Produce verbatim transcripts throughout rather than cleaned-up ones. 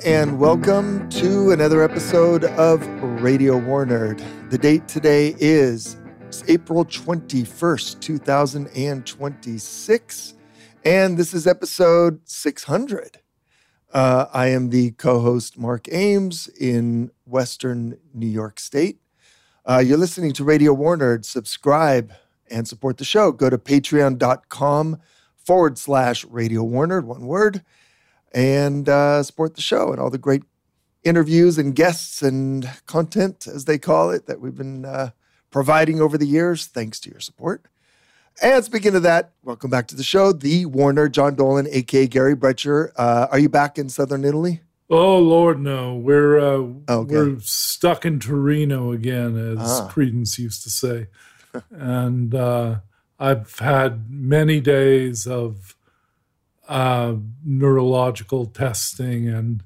and welcome to another episode of Radio War Nerd. The date today is April twenty-first, two thousand twenty-six, and this is episode six hundred. Uh, I am the co-host Mark Ames in Western New York State. Uh, you're listening to Radio War Nerd. Subscribe and support the show. Go to patreon.com forward slash Radio War Nerd, one word, and uh, support the show and all the great interviews and guests and content, as they call it, that we've been uh, providing over the years, thanks to your support. And speaking of that, welcome back to the show, the War Nerd, John Dolan, a k a. Gary Brecher. Uh, are you back in southern Italy? Oh, Lord, no. We're uh, okay. we're stuck in Torino again, as ah. Credence used to say. and uh, I've had many days of uh, neurological testing, and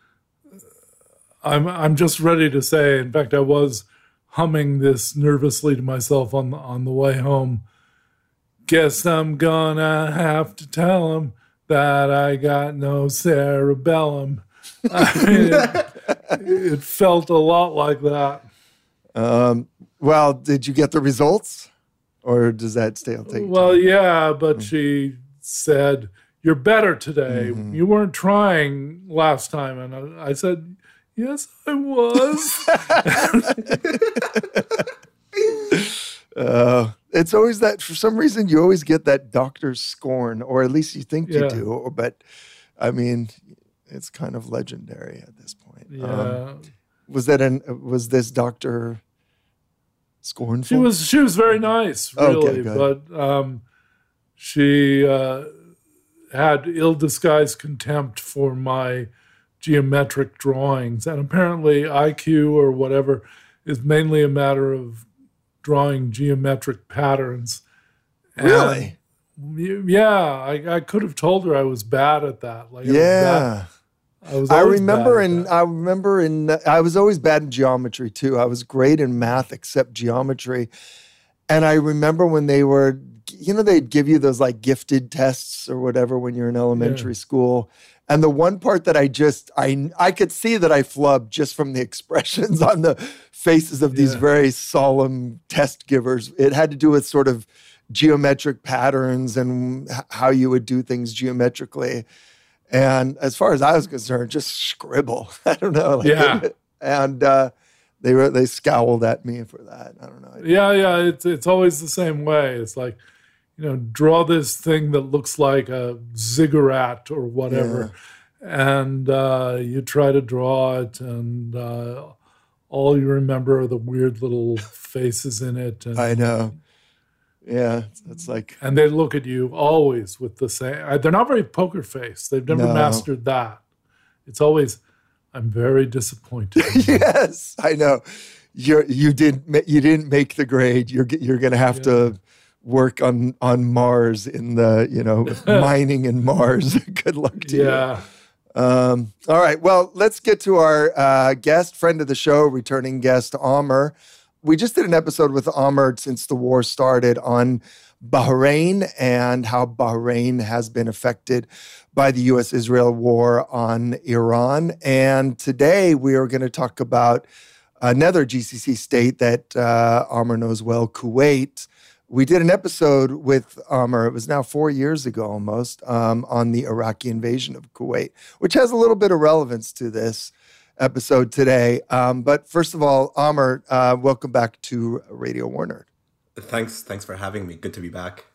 I'm I'm just ready to say, in fact, I was humming this nervously to myself on the, on the way home. Guess I'm gonna have to tell him that I got no cerebellum. I mean, it, it felt a lot like that. Um, well, did you get the results? Or does that stay on tape? Well, yeah, but mm-hmm. she said, you're better today. Mm-hmm. You weren't trying last time. And I, I said, yes, I was. uh, it's always that, for some reason, you always get that doctor's scorn, or at least you think yeah. you do. But, I mean, it's kind of legendary at this point. Yeah. Um, was that an, was this doctor scornful? She was, she was very nice, really. Okay, but um, she uh, had ill-disguised contempt for my geometric drawings. And apparently I Q or whatever is mainly a matter of drawing geometric patterns. Really? And yeah, I, I could have told her I was bad at that. Like, yeah. I, was I remember bad in that. I remember in I was always bad in geometry too. I was great in math except geometry. And I remember when they were, you know, they'd give you those like gifted tests or whatever when you're in elementary yeah. school. And the one part that I just, I I could see that I flubbed just from the expressions on the faces of these yeah. very solemn test givers. It had to do with sort of geometric patterns and how you would do things geometrically. And as far as I was concerned, just scribble. I don't know. Like yeah. It, and uh, they were they scowled at me for that. I don't know. Yeah, yeah. It's it's always the same way. It's like, you know, draw this thing that looks like a ziggurat or whatever. Yeah. And uh, you try to draw it, and uh, all you remember are the weird little faces in it. And, I know. Yeah, it's like... And they look at you always with the same... They're not very poker face. They've never no. mastered that. It's always, I'm very disappointed. Yes, I know. You're, you, didn't, you didn't make the grade. You're, you're going to have yeah. to work on, on Mars in the, you know, mining in Mars. Good luck to yeah. you. Um, all right, well, let's get to our uh, guest, friend of the show, returning guest, Amr. We just did an episode with Amr since the war started on Bahrain and how Bahrain has been affected by the U S Israel war on Iran. And today we are going to talk about another G C C state that uh, Amr knows well, Kuwait. We did an episode with Amr, it was now four years ago almost, um, on the Iraqi invasion of Kuwait, which has a little bit of relevance to this episode today. Um, but first of all, Amr, uh, welcome back to Radio War Nerd. Thanks. Thanks for having me. Good to be back.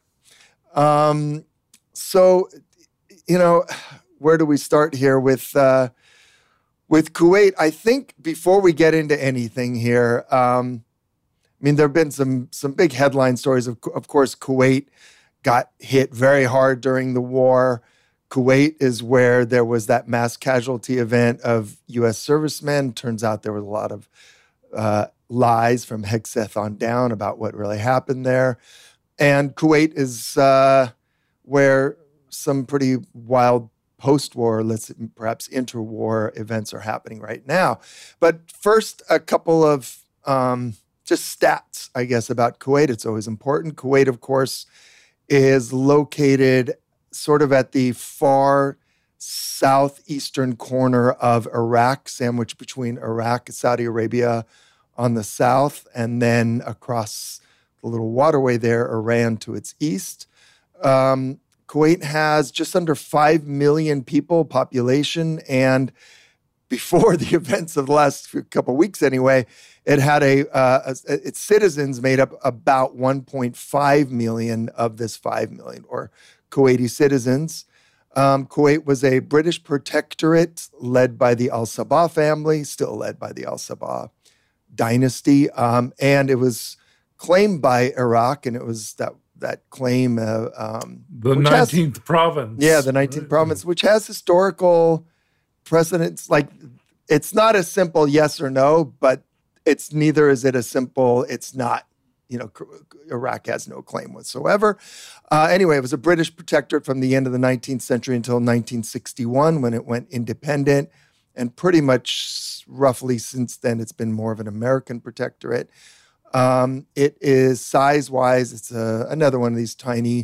Um, so, you know, where do we start here with uh, with Kuwait? I think before we get into anything here, um, I mean, there have been some some big headline stories. Of, of course, Kuwait got hit very hard during the war. Kuwait is where there was that mass casualty event of U S servicemen. Turns out there was a lot of uh, lies from Hegseth on down about what really happened there. And Kuwait is uh, where some pretty wild post-war, let's perhaps interwar events are happening right now. But first, a couple of um, just stats, I guess, about Kuwait. It's always important. Kuwait, of course, is located sort of at the far southeastern corner of Iraq, sandwiched between Iraq and Saudi Arabia on the south, and then across the little waterway there, Iran to its east. Um, Kuwait has just under five million people population, and before the events of the last few, couple of weeks anyway, it had a, uh, a, its citizens made up about one point five million of this five million, or Kuwaiti citizens. Um, Kuwait was a British protectorate led by the Al Sabah family, still led by the Al Sabah dynasty, um, and it was claimed by Iraq, and it was that that claim. Uh, um, the nineteenth has, province. Yeah, the nineteenth right. province, which has historical precedents. Like, it's not a simple yes or no, but it's neither is it a simple it's not. You know, Iraq has no claim whatsoever. Uh, anyway, it was a British protectorate from the end of the nineteenth century until nineteen sixty-one, when it went independent. And pretty much roughly since then, it's been more of an American protectorate. Um, it is size-wise, it's a, another one of these tiny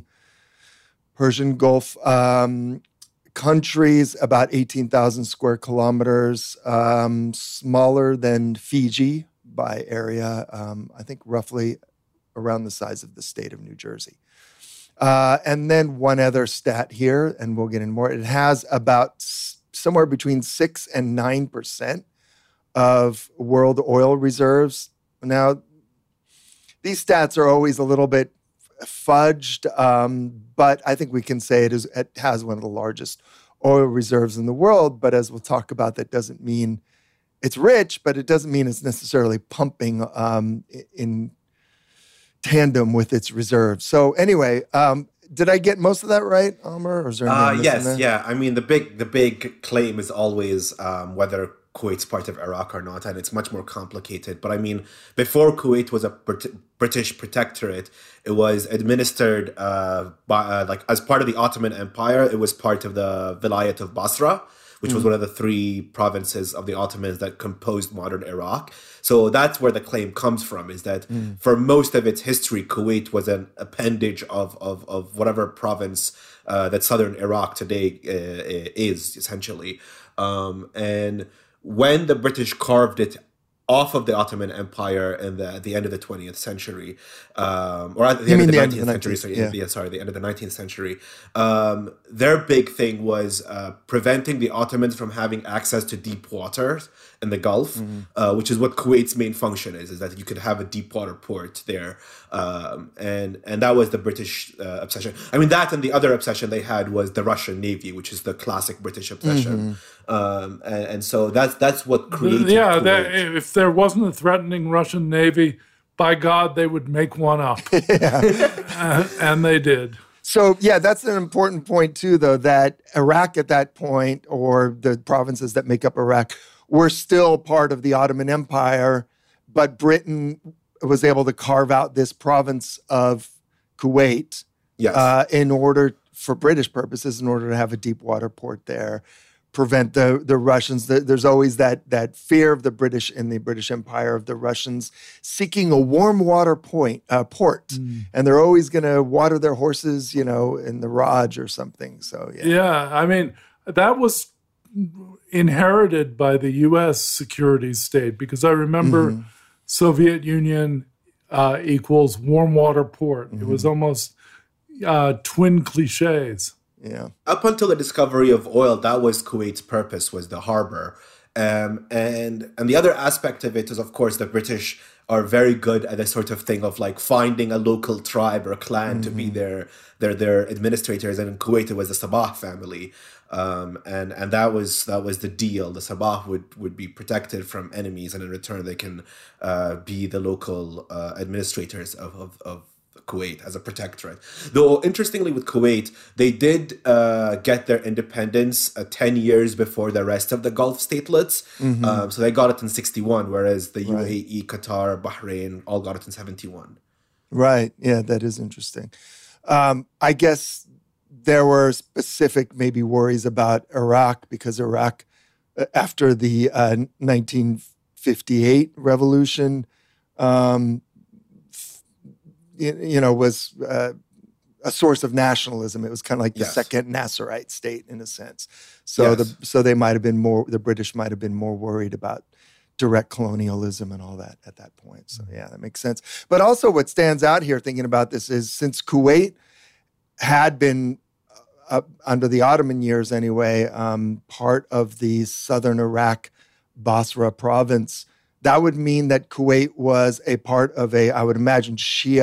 Persian Gulf um, countries, about eighteen thousand square kilometers, um, smaller than Fiji by area, um, I think roughly around the size of the state of New Jersey. Uh, and then one other stat here, and we'll get in more. It has about s- somewhere between six and nine percent of world oil reserves. Now, these stats are always a little bit fudged, um, but I think we can say it, is, it has one of the largest oil reserves in the world. But as we'll talk about, that doesn't mean it's rich, but it doesn't mean it's necessarily pumping um, in tandem with its reserves. So anyway, um, did I get most of that right, Amr? Or is there uh, yes, yeah. I mean, the big the big claim is always um, whether Kuwait's part of Iraq or not, and it's much more complicated. But I mean, before Kuwait was a British protectorate, it was administered uh, by uh, like as part of the Ottoman Empire. It was part of the Vilayet of Basra, which was one of the three provinces of the Ottomans that composed modern Iraq. So that's where the claim comes from, is that mm. for most of its history, Kuwait was an appendage of of, of whatever province uh, that southern Iraq today uh, is, essentially. Um, and when the British carved it off of the Ottoman Empire in the at the end of the twentieth century, um, or at the you end of the the nineteenth end of the century. nineteenth, Sorry, yeah. yeah, sorry, the end of the nineteenth century. Um, their big thing was uh, preventing the Ottomans from having access to deep water in the Gulf, mm-hmm. uh, which is what Kuwait's main function is: is that you could have a deep water port there, um, and and that was the British uh, obsession. I mean, that and the other obsession they had was the Russian Navy, which is the classic British obsession. Mm-hmm. Um, and, and so that's that's what created. Yeah, Kuwait. that, if there wasn't a threatening Russian Navy, by God, they would make one up. uh, and they did. So, yeah, that's an important point, too, though, that Iraq at that point, or the provinces that make up Iraq, were still part of the Ottoman Empire, but Britain was able to carve out this province of Kuwait yes. uh, in order, for British purposes, in order to have a deep water port there, prevent the the Russians. The, there's always that that fear of the British in the British Empire of the Russians seeking a warm water point uh, port, mm. and they're always going to water their horses, you know, in the Raj or something. So yeah, yeah. I mean, that was inherited by the U S security state, because I remember mm-hmm. Soviet Union uh, equals warm water port. Mm-hmm. It was almost uh, twin cliches. Yeah. Up until the discovery of oil, that was Kuwait's purpose, was the harbor. Um, and and the other aspect of it is, of course, the British are very good at this sort of thing of like finding a local tribe or clan mm-hmm. to be their their their administrators. And in Kuwait, it was the Sabah family. Um, and and that was that was the deal. The Sabah would, would be protected from enemies, and in return, they can uh, be the local uh, administrators of, of, of Kuwait as a protectorate. Though, interestingly, with Kuwait, they did uh, get their independence uh, ten years before the rest of the Gulf statelets. Mm-hmm. Um, so they got it in sixty-one, whereas the right. U A E, Qatar, Bahrain all got it in seventy-one. Right. Yeah, that is interesting. Um, I guess there were specific maybe worries about Iraq, because Iraq, after the uh, nineteen fifty-eight revolution, um, you know, was uh, a source of nationalism. It was kind of like the Yes. second Nasserite state in a sense. So Yes. the so they might have been more, the British might have been more worried about direct colonialism and all that at that point. So yeah, that makes sense. But also what stands out here thinking about this is since Kuwait had been, uh, under the Ottoman years anyway, um, part of the southern Iraq Basra province, that would mean that Kuwait was a part of a, I would imagine,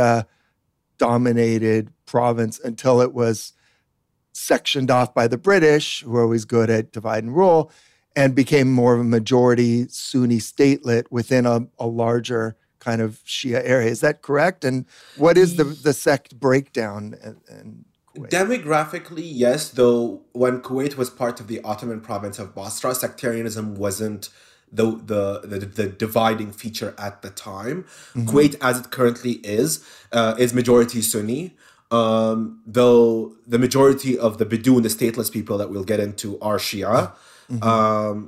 Shia-dominated province until it was sectioned off by the British, who are always good at divide and rule, and became more of a majority Sunni statelet within a, a larger kind of Shia area. Is that correct? And what is the, the sect breakdown in, in Kuwait? Demographically, yes, though when Kuwait was part of the Ottoman province of Basra, sectarianism wasn't the the, the, the dividing feature at the time. Mm-hmm. Kuwait, as it currently is, uh, is majority Sunni, um, though the majority of the Bidun, the stateless people that we'll get into, are Shia. Mm-hmm. Um,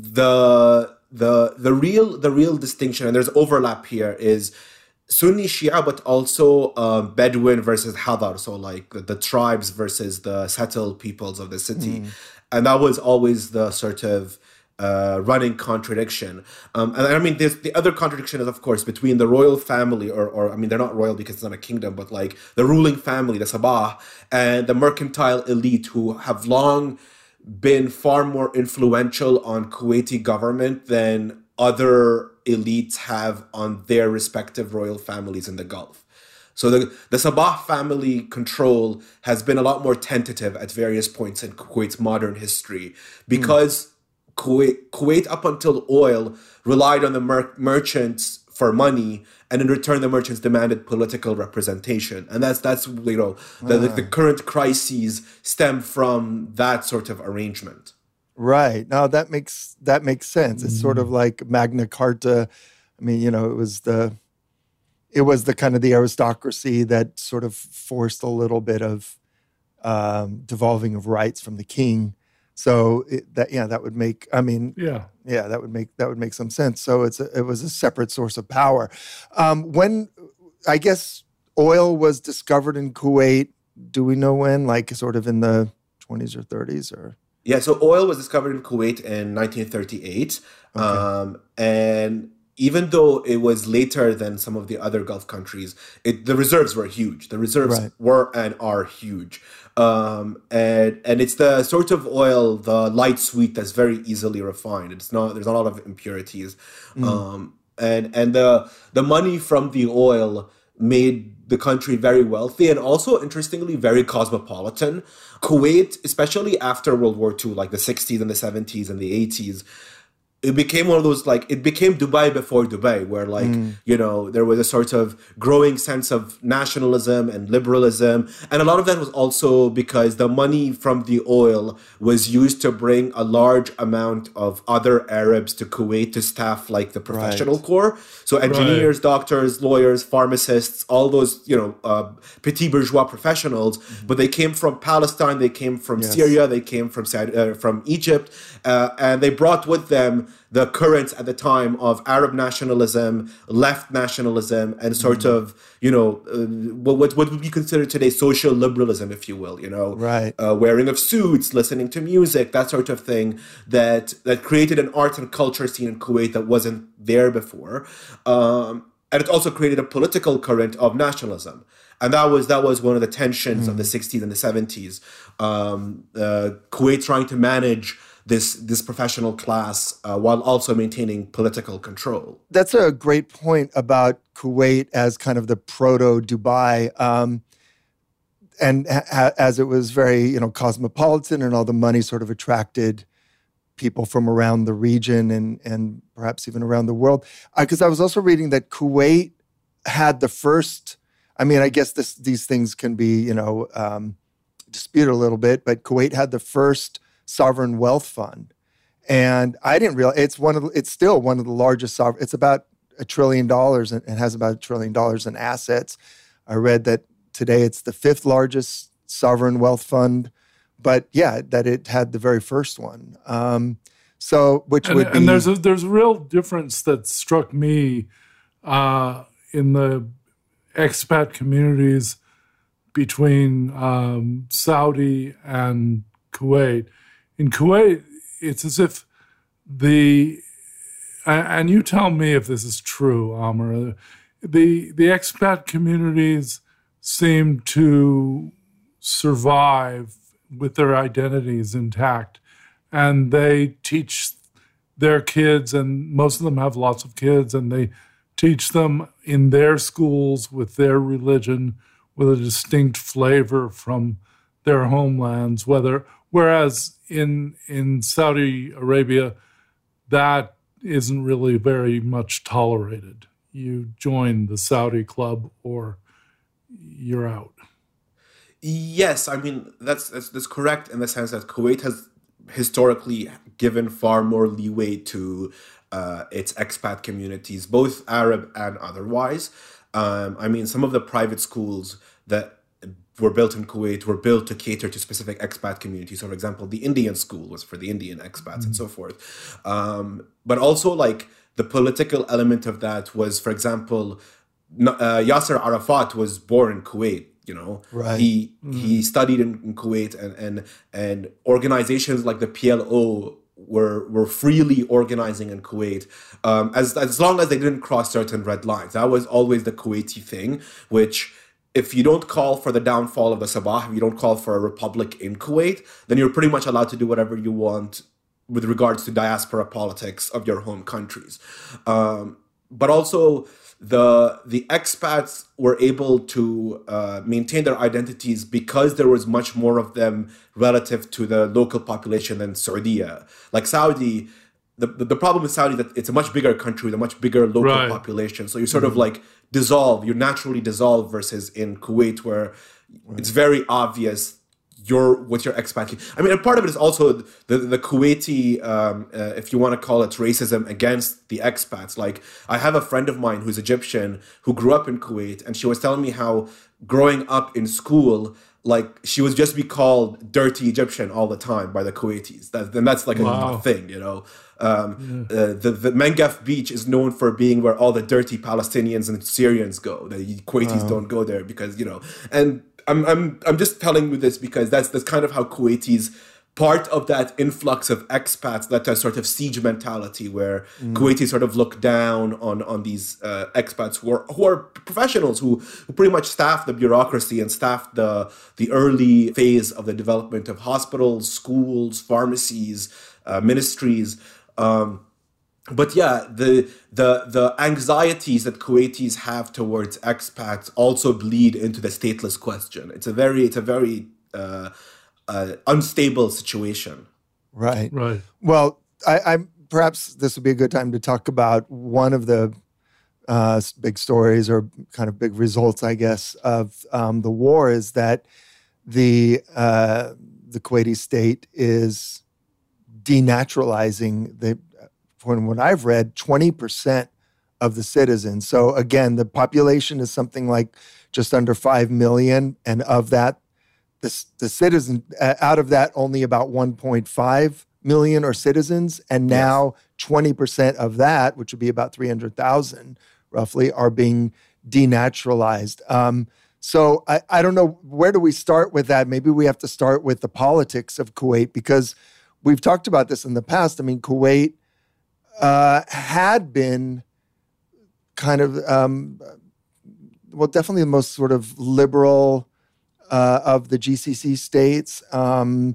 the the the real the real distinction, and there's overlap here, is Sunni Shia, but also uh, Bedouin versus Hadar, so like the, the tribes versus the settled peoples of the city. Mm. And that was always the sort of uh, running contradiction. Um, and I mean, there's the other contradiction is, of course, between the royal family, or, or I mean, they're not royal because it's not a kingdom, but like the ruling family, the Sabah, and the mercantile elite, who have long been far more influential on Kuwaiti government than other elites have on their respective royal families in the Gulf. So the, the Sabah family control has been a lot more tentative at various points in Kuwait's modern history because mm. Kuwait, Kuwait, up until oil, relied on the mer- merchants for money, and in return the merchants demanded political representation. And that's, that's you know, the, the, the current crises stem from that sort of arrangement. Right. No, that makes that makes sense. It's sort of like Magna Carta. I mean, you know, it was the it was the kind of the aristocracy that sort of forced a little bit of um, devolving of rights from the king. So it, that yeah, that would make. I mean, yeah, yeah, that would make that would make some sense. So it's a, it was a separate source of power. Um, when I guess oil was discovered in Kuwait, do we know when? Like, sort of in the twenties or thirties, or yeah. So oil was discovered in Kuwait in nineteen thirty-eight, okay. um, and even though it was later than some of the other Gulf countries, it, the reserves were huge. The reserves right. were and are huge. Um, and and it's the sort of oil, the light sweet, that's very easily refined. It's not there's not a lot of impurities, mm. um, and and the the money from the oil made the country very wealthy and also, interestingly, very cosmopolitan. Kuwait, especially after World War Two, like the sixties and the seventies and the eighties. It became one of those, like, it became Dubai before Dubai, where, like, mm. you know, there was a sort of growing sense of nationalism and liberalism. And a lot of that was also because the money from the oil was used to bring a large amount of other Arabs to Kuwait to staff, like, the professional right. corps. So engineers, right. doctors, lawyers, pharmacists, all those, you know, uh, petit bourgeois professionals. Mm. But they came from Palestine, they came from yes. Syria, they came from, uh, from Egypt, uh, and they brought with them the currents at the time of Arab nationalism, left nationalism, and sort mm. of, you know, uh, what what would be considered today social liberalism, if you will, you know, right. uh, wearing of suits, listening to music, that sort of thing, that that created an art and culture scene in Kuwait that wasn't there before. Um, and it also created a political current of nationalism. And that was that was one of the tensions mm. of the sixties and the seventies. Um, uh, Kuwait trying to manage this this professional class uh, while also maintaining political control. That's a great point about Kuwait as kind of the proto-Dubai. Um, and ha- as it was very, you know, cosmopolitan, and all the money sort of attracted people from around the region and, and perhaps even around the world. Because uh, I was also reading that Kuwait had the first, I mean, I guess this, these things can be, you know, um, disputed a little bit, but Kuwait had the first sovereign wealth fund. And I didn't realize, it's one of the, it's still one of the largest sovereign, it's about a trillion dollars and it has about a trillion dollars in assets. I read that today it's the fifth largest sovereign wealth fund, but yeah, that it had the very first one. Um, so, which and, would be... And there's a, there's a real difference that struck me uh, in the expat communities between um, Saudi and Kuwait. In Kuwait, it's as if the, and you tell me if this is true, Amr, the, the expat communities seem to survive with their identities intact. And they teach their kids, and most of them have lots of kids, and they teach them in their schools with their religion, with a distinct flavor from their homelands. Whether whereas in in Saudi Arabia, that isn't really very much tolerated. You join the Saudi club or you're out. Yes, I mean that's that's, that's correct in the sense that Kuwait has historically given far more leeway to uh, its expat communities, both Arab and otherwise. Um, I mean, some of the private schools that were built in Kuwait were built to cater to specific expat communities. So, for example, the Indian school was for the Indian expats mm-hmm. and so forth. Um, but also, like, the political element of that was, for example, uh, Yasser Arafat was born in Kuwait. You know, right. he mm. he studied in, in Kuwait, and, and and organizations like the P L O were were freely organizing in Kuwait, um, as as long as they didn't cross certain red lines. That was always the Kuwaiti thing. Which, if you don't call for the downfall of the Sabah, if you don't call for a republic in Kuwait, then you're pretty much allowed to do whatever you want with regards to diaspora politics of your home countries. Um, but also, the the expats were able to uh, maintain their identities because there was much more of them relative to the local population than Saudi. Like Saudi, the, the, the problem with Saudi is that it's a much bigger country with a much bigger local right. population. So you sort mm-hmm. of like dissolve, you naturally dissolve versus in Kuwait where right. it's very obvious your what your expat. I mean, and part of it is also the the Kuwaiti, um, uh, if you want to call it racism against the expats. Like, I have a friend of mine who's Egyptian who grew up in Kuwait, and she was telling me how growing up in school, like, she would just be called dirty Egyptian all the time by the Kuwaitis. That, and that's like wow. a, a thing, you know. Um, yeah. uh, the the Mengaf beach is known for being where all the dirty Palestinians and Syrians go. The Kuwaitis wow. don't go there because, you know, and I'm I'm I'm just telling you this because that's that's kind of how Kuwaitis, part of that influx of expats led to a sort of siege mentality where mm. Kuwaitis sort of look down on on these uh, expats who are who are professionals who, who pretty much staff the bureaucracy and staff the the early phase of the development of hospitals, schools, pharmacies, uh, ministries. Um, But yeah, the the the anxieties that Kuwaitis have towards expats also bleed into the stateless question. It's a very it's a very uh, uh, unstable situation. Right. Right. Well, I, I'm perhaps this would be a good time to talk about one of the uh, big stories or kind of big results, I guess, of um, the war is that the uh, the Kuwaiti state is denaturalizing the. From what I've read, twenty percent of the citizens. So again, the population is something like just under five million. And of that, the, the citizen, uh, out of that, only about one point five million are citizens. And now yes. twenty percent of that, which would be about three hundred thousand roughly, are being denaturalized. Um, so I, I don't know, where do we start with that? Maybe we have to start with the politics of Kuwait, because we've talked about this in the past. I mean, Kuwait Uh, had been kind of, um, well, definitely the most sort of liberal uh, of the G C C states, um,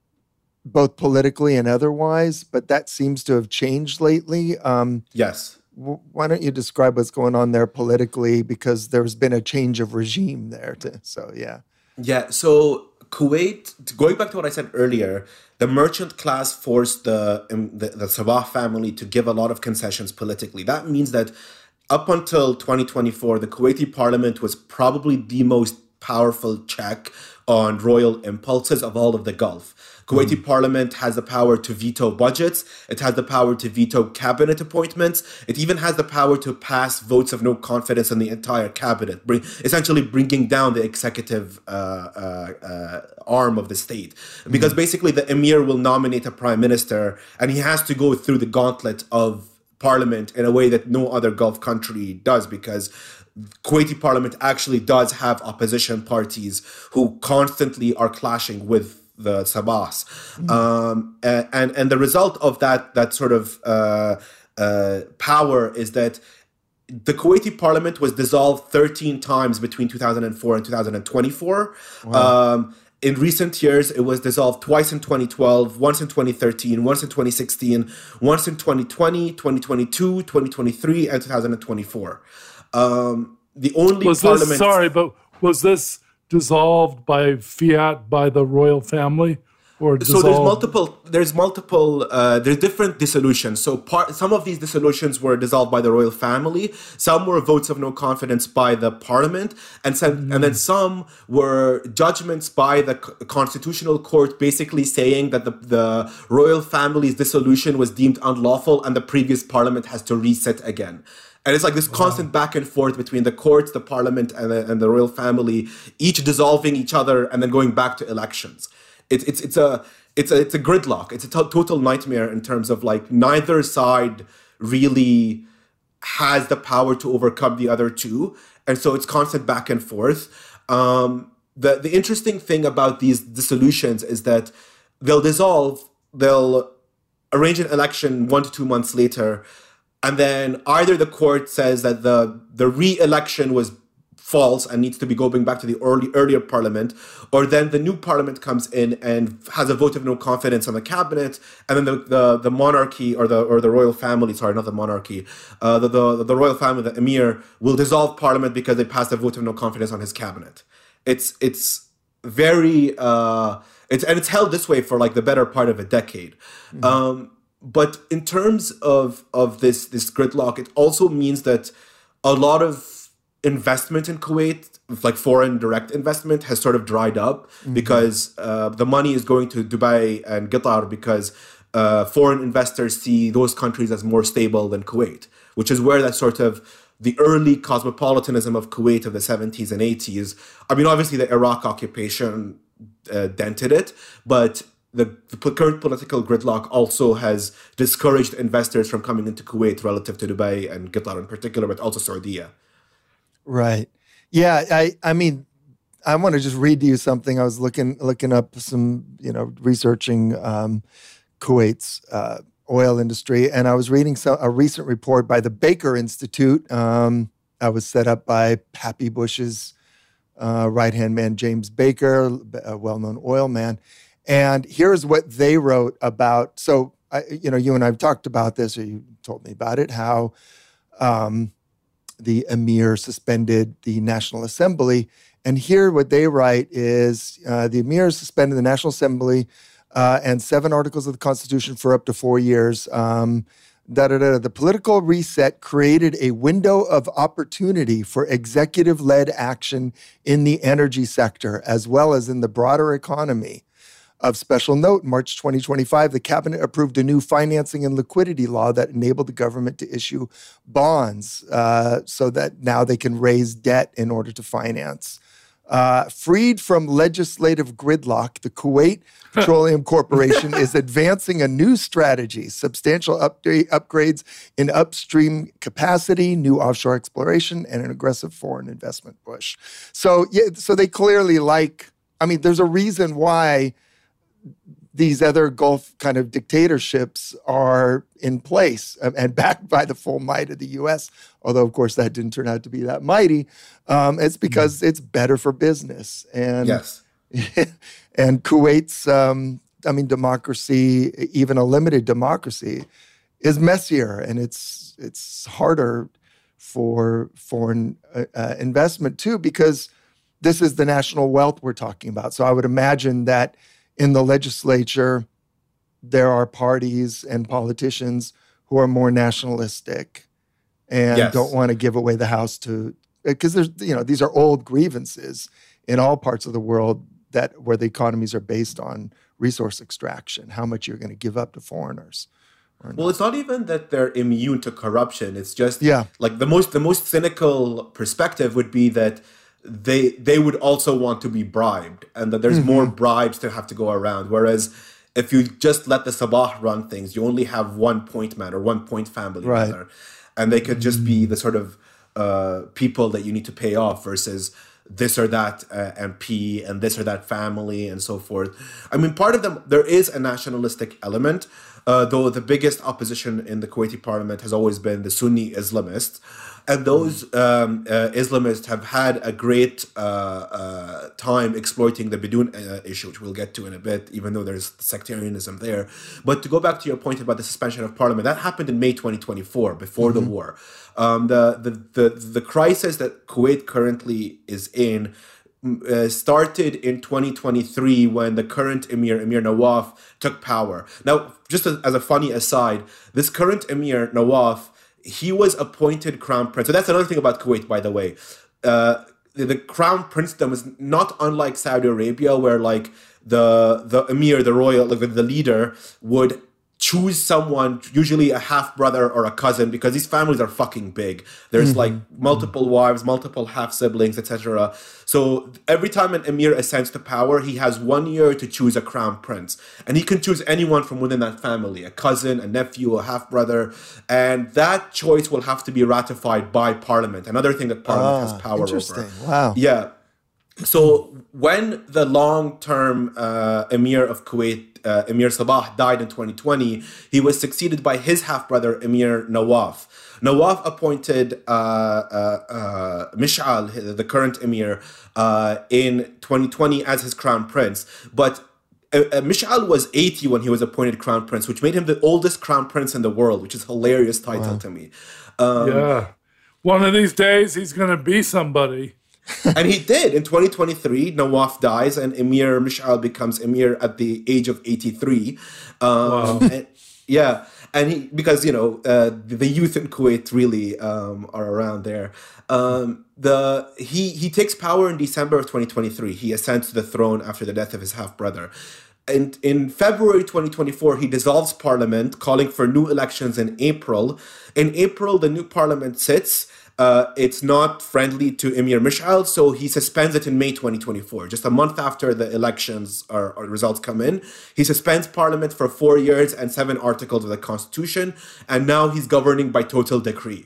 both politically and otherwise, but that seems to have changed lately. Um, yes. W- why don't you describe what's going on there politically, because there's been a change of regime there. To, so, yeah. Yeah, so Kuwait, going back to what I said earlier, the merchant class forced the, um, the the Sabah family to give a lot of concessions politically. That means that up until twenty twenty-four, the Kuwaiti parliament was probably the most powerful check on royal impulses of all of the Gulf. Kuwaiti mm. parliament has the power to veto budgets. It has the power to veto cabinet appointments. It even has the power to pass votes of no confidence on the entire cabinet, bring, essentially bringing down the executive uh, uh, uh, arm of the state. Because mm. basically the emir will nominate a prime minister, and he has to go through the gauntlet of parliament in a way that no other Gulf country does, because Kuwaiti parliament actually does have opposition parties who constantly are clashing with the Sabahs. Mm-hmm. Um, and, and the result of that, that sort of uh, uh, power is that the Kuwaiti parliament was dissolved thirteen times between two thousand four and two thousand twenty-four. Wow. Um, in recent years, it was dissolved twice in twenty twelve, once in twenty thirteen, once in twenty sixteen, once in twenty twenty, twenty twenty-two, twenty twenty-three, and two thousand twenty-four. Um, the only was parliament... This, sorry, but was this dissolved by fiat by the royal family? Or so there's multiple, there's multiple, uh, there's different dissolutions. So part, some of these dissolutions were dissolved by the royal family. Some were votes of no confidence by the parliament. And some, mm. and then some were judgments by the constitutional court basically saying that the, the royal family's dissolution was deemed unlawful and the previous parliament has to reset again. And it's like this constant wow. back and forth between the courts, the parliament, and the, and the royal family, each dissolving each other and then going back to elections. It's it's it's a it's a it's a gridlock. It's a t- total nightmare in terms of like neither side really has the power to overcome the other two, and so it's constant back and forth. Um, the the interesting thing about these dissolutions is that they'll dissolve, they'll arrange an election one to two months later, and then either the court says that the the re-election was false and needs to be going back to the early, earlier parliament, or then the new parliament comes in and has a vote of no confidence on the cabinet, and then the, the, the monarchy or the or the royal family, sorry, not the monarchy, uh, the, the the royal family, the emir, will dissolve parliament because they passed a vote of no confidence on his cabinet. It's it's very uh, it's and it's held this way for like the better part of a decade. Mm-hmm. Um, but in terms of of this this gridlock, it also means that a lot of investment in Kuwait, like foreign direct investment, has sort of dried up mm-hmm. because uh, the money is going to Dubai and Qatar because uh, foreign investors see those countries as more stable than Kuwait, which is where that sort of the early cosmopolitanism of Kuwait of the seventies and eighties. I mean, obviously the Iraq occupation uh, dented it, but the, the current political gridlock also has discouraged investors from coming into Kuwait relative to Dubai and Qatar in particular, but also Saudi. Right. Yeah. I, I mean, I want to just read to you something. I was looking looking up some, you know, researching um, Kuwait's uh, oil industry, and I was reading some, a recent report by the Baker Institute. Um, I was set up by Pappy Bush's uh, right-hand man, James Baker, a well-known oil man. And here's what they wrote about. So, I, you know, you and I have talked about this, or you told me about it, how um, the emir suspended the National Assembly. And here what they write is uh, the emir suspended the National Assembly uh, and seven articles of the Constitution for up to four years. Um, da, da, da. The political reset created a window of opportunity for executive-led action in the energy sector, as well as in the broader economy. Of special note, in March twenty twenty-five, the cabinet approved a new financing and liquidity law that enabled the government to issue bonds uh, so that now they can raise debt in order to finance. Uh, freed from legislative gridlock, the Kuwait Petroleum Corporation is advancing a new strategy, substantial update, upgrades in upstream capacity, new offshore exploration, and an aggressive foreign investment push. So, yeah, so they clearly like, I mean, there's a reason why these other Gulf kind of dictatorships are in place and backed by the full might of the U S, although, of course, that didn't turn out to be that mighty. Um, it's because mm-hmm. it's better for business. And, yes. and Kuwait's, um, I mean, democracy, even a limited democracy, is messier, and it's it's harder for foreign uh, uh, investment, too, because this is the national wealth we're talking about. So I would imagine that in the legislature, there are parties and politicians who are more nationalistic and yes. don't want to give away the house to, because there's, you know, these are old grievances in all parts of the world that where the economies are based on resource extraction, how much you're going to give up to foreigners. Well, it's not even that they're immune to corruption. It's just yeah. like the most the most cynical perspective would be that they they would also want to be bribed, and that there's mm-hmm. more bribes to have to go around. Whereas if you just let the Sabah run things, you only have one point man or one point family, right. rather, and they could just be the sort of uh, people that you need to pay off versus this or that uh, M P and this or that family and so forth. I mean, part of them, there is a nationalistic element, uh, though the biggest opposition in the Kuwaiti parliament has always been the Sunni Islamists. And those um, uh, Islamists have had a great uh, uh, time exploiting the Bidun uh, issue, which we'll get to in a bit, even though there's sectarianism there. But to go back to your point about the suspension of parliament, that happened in May twenty twenty-four, before mm-hmm. the war. Um, the, the, the, the crisis that Kuwait currently is in uh, started in twenty twenty-three when the current Emir, Emir Nawaf, took power. Now, just as, as a funny aside, this current Emir Nawaf, he was appointed crown prince. So that's another thing about Kuwait, by the way. Uh, the, the crown princedom is not unlike Saudi Arabia, where like the the emir, the royal, like the, the leader, would choose someone, usually a half brother or a cousin, because these families are fucking big. There's mm-hmm. like multiple mm-hmm. wives, multiple half siblings, et cetera. So every time an emir ascends to power, he has one year to choose a crown prince, and he can choose anyone from within that family, a cousin, a nephew, a half brother, and that choice will have to be ratified by parliament. Another thing that parliament ah, has power interesting. over. Wow. Yeah. So when the long-term uh, emir of Kuwait, uh, Emir Sabah, died in twenty twenty, he was succeeded by his half-brother, Emir Nawaf. Nawaf appointed uh, uh, uh, Mish'al, the current emir, uh, in twenty twenty as his crown prince. But uh, uh, Mish'al was eighty when he was appointed crown prince, which made him the oldest crown prince in the world, which is a hilarious title wow. to me. Um, yeah. One of these days, he's going to be somebody. And he did. In twenty twenty-three, Nawaf dies and Emir Mish'al becomes emir at the age of eighty-three. Um, wow. and, yeah. And he, because, you know, uh, the youth in Kuwait really um, are around there. Um, the he he takes power in December of twenty twenty-three. He ascends to the throne after the death of his half-brother. And in February twenty twenty-four, he dissolves parliament, calling for new elections in April. In April, the new parliament sits. Uh, it's not friendly to Emir Mish'al, so he suspends it in May twenty twenty-four. Just a month after the elections or, or results come in, he suspends parliament for four years and seven articles of the constitution, and now he's governing by total decree.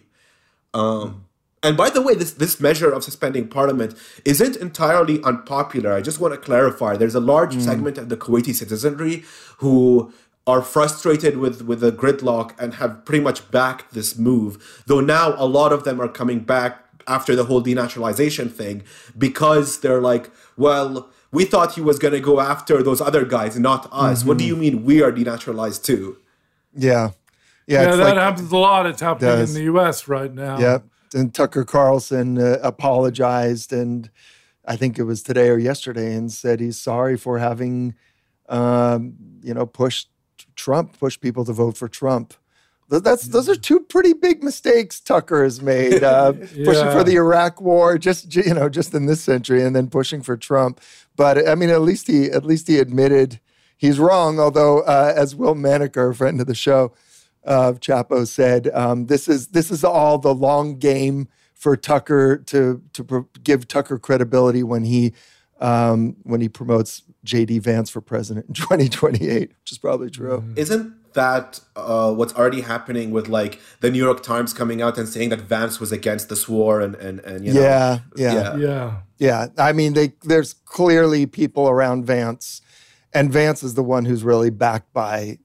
Um, and by the way, this, this measure of suspending parliament isn't entirely unpopular. I just want to clarify. There's a large mm. segment of the Kuwaiti citizenry who are frustrated with, with the gridlock and have pretty much backed this move. Though now a lot of them are coming back after the whole denaturalization thing because they're like, well, we thought he was going to go after those other guys and not us. Mm-hmm. What do you mean we are denaturalized too? Yeah. Yeah, yeah that like, happens a lot. It's happening does. in the U S right now. Yeah. And Tucker Carlson uh, apologized, and I think it was today or yesterday, and said he's sorry for having, um, you know, pushed Trump, push people to vote for Trump. That's those are two pretty big mistakes Tucker has made. Uh, yeah. Pushing for the Iraq War, just you know, just in this century, and then pushing for Trump. But I mean, at least he at least he admitted he's wrong. Although, uh, as Will Maneker, a friend of the show, uh, Chapo said, um, this is this is all the long game for Tucker to to pro- give Tucker credibility when he um, when he promotes J D Vance for president in twenty twenty-eight, which is probably true. Isn't that uh, what's already happening with like the New York Times coming out and saying that Vance was against this war and and, and you know, yeah, yeah, yeah, yeah, yeah. I mean, they there's clearly people around Vance, and Vance is the one who's really backed by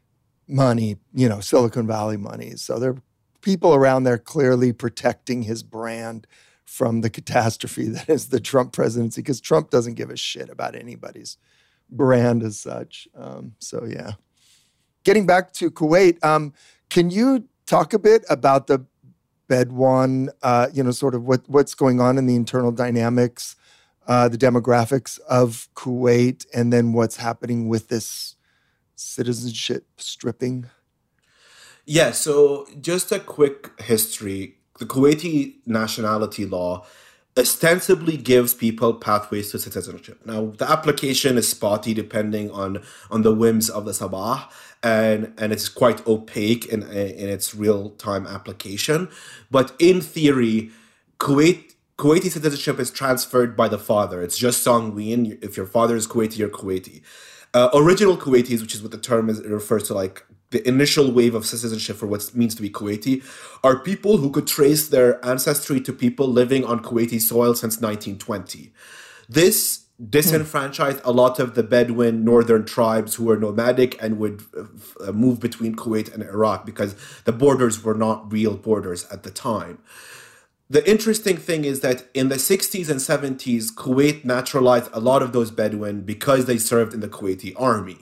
money, you know, Silicon Valley money. So there are people around there clearly protecting his brand from the catastrophe that is the Trump presidency, because Trump doesn't give a shit about anybody's brand as such. Um, so, yeah. Getting back to Kuwait, um, can you talk a bit about the Bedouin, uh, you know, sort of what, what's going on in the internal dynamics, uh, the demographics of Kuwait, and then what's happening with this citizenship stripping? Yeah, so just a quick history. The Kuwaiti nationality law ostensibly gives people pathways to citizenship. Now, the application is spotty depending on, on the whims of the Sabah, and, and it's quite opaque in, in its real-time application. But in theory, Kuwait Kuwaiti citizenship is transferred by the father. It's just sanguine. If your father is Kuwaiti, you're Kuwaiti. Uh, original Kuwaitis, which is what the term is, it refers to, like the initial wave of citizenship for what it means to be Kuwaiti, are people who could trace their ancestry to people living on Kuwaiti soil since nineteen twenty. This disenfranchised a lot of the Bedouin northern tribes who were nomadic and would uh, move between Kuwait and Iraq because the borders were not real borders at the time. The interesting thing is that in the sixties and seventies, Kuwait naturalized a lot of those Bedouin because they served in the Kuwaiti army.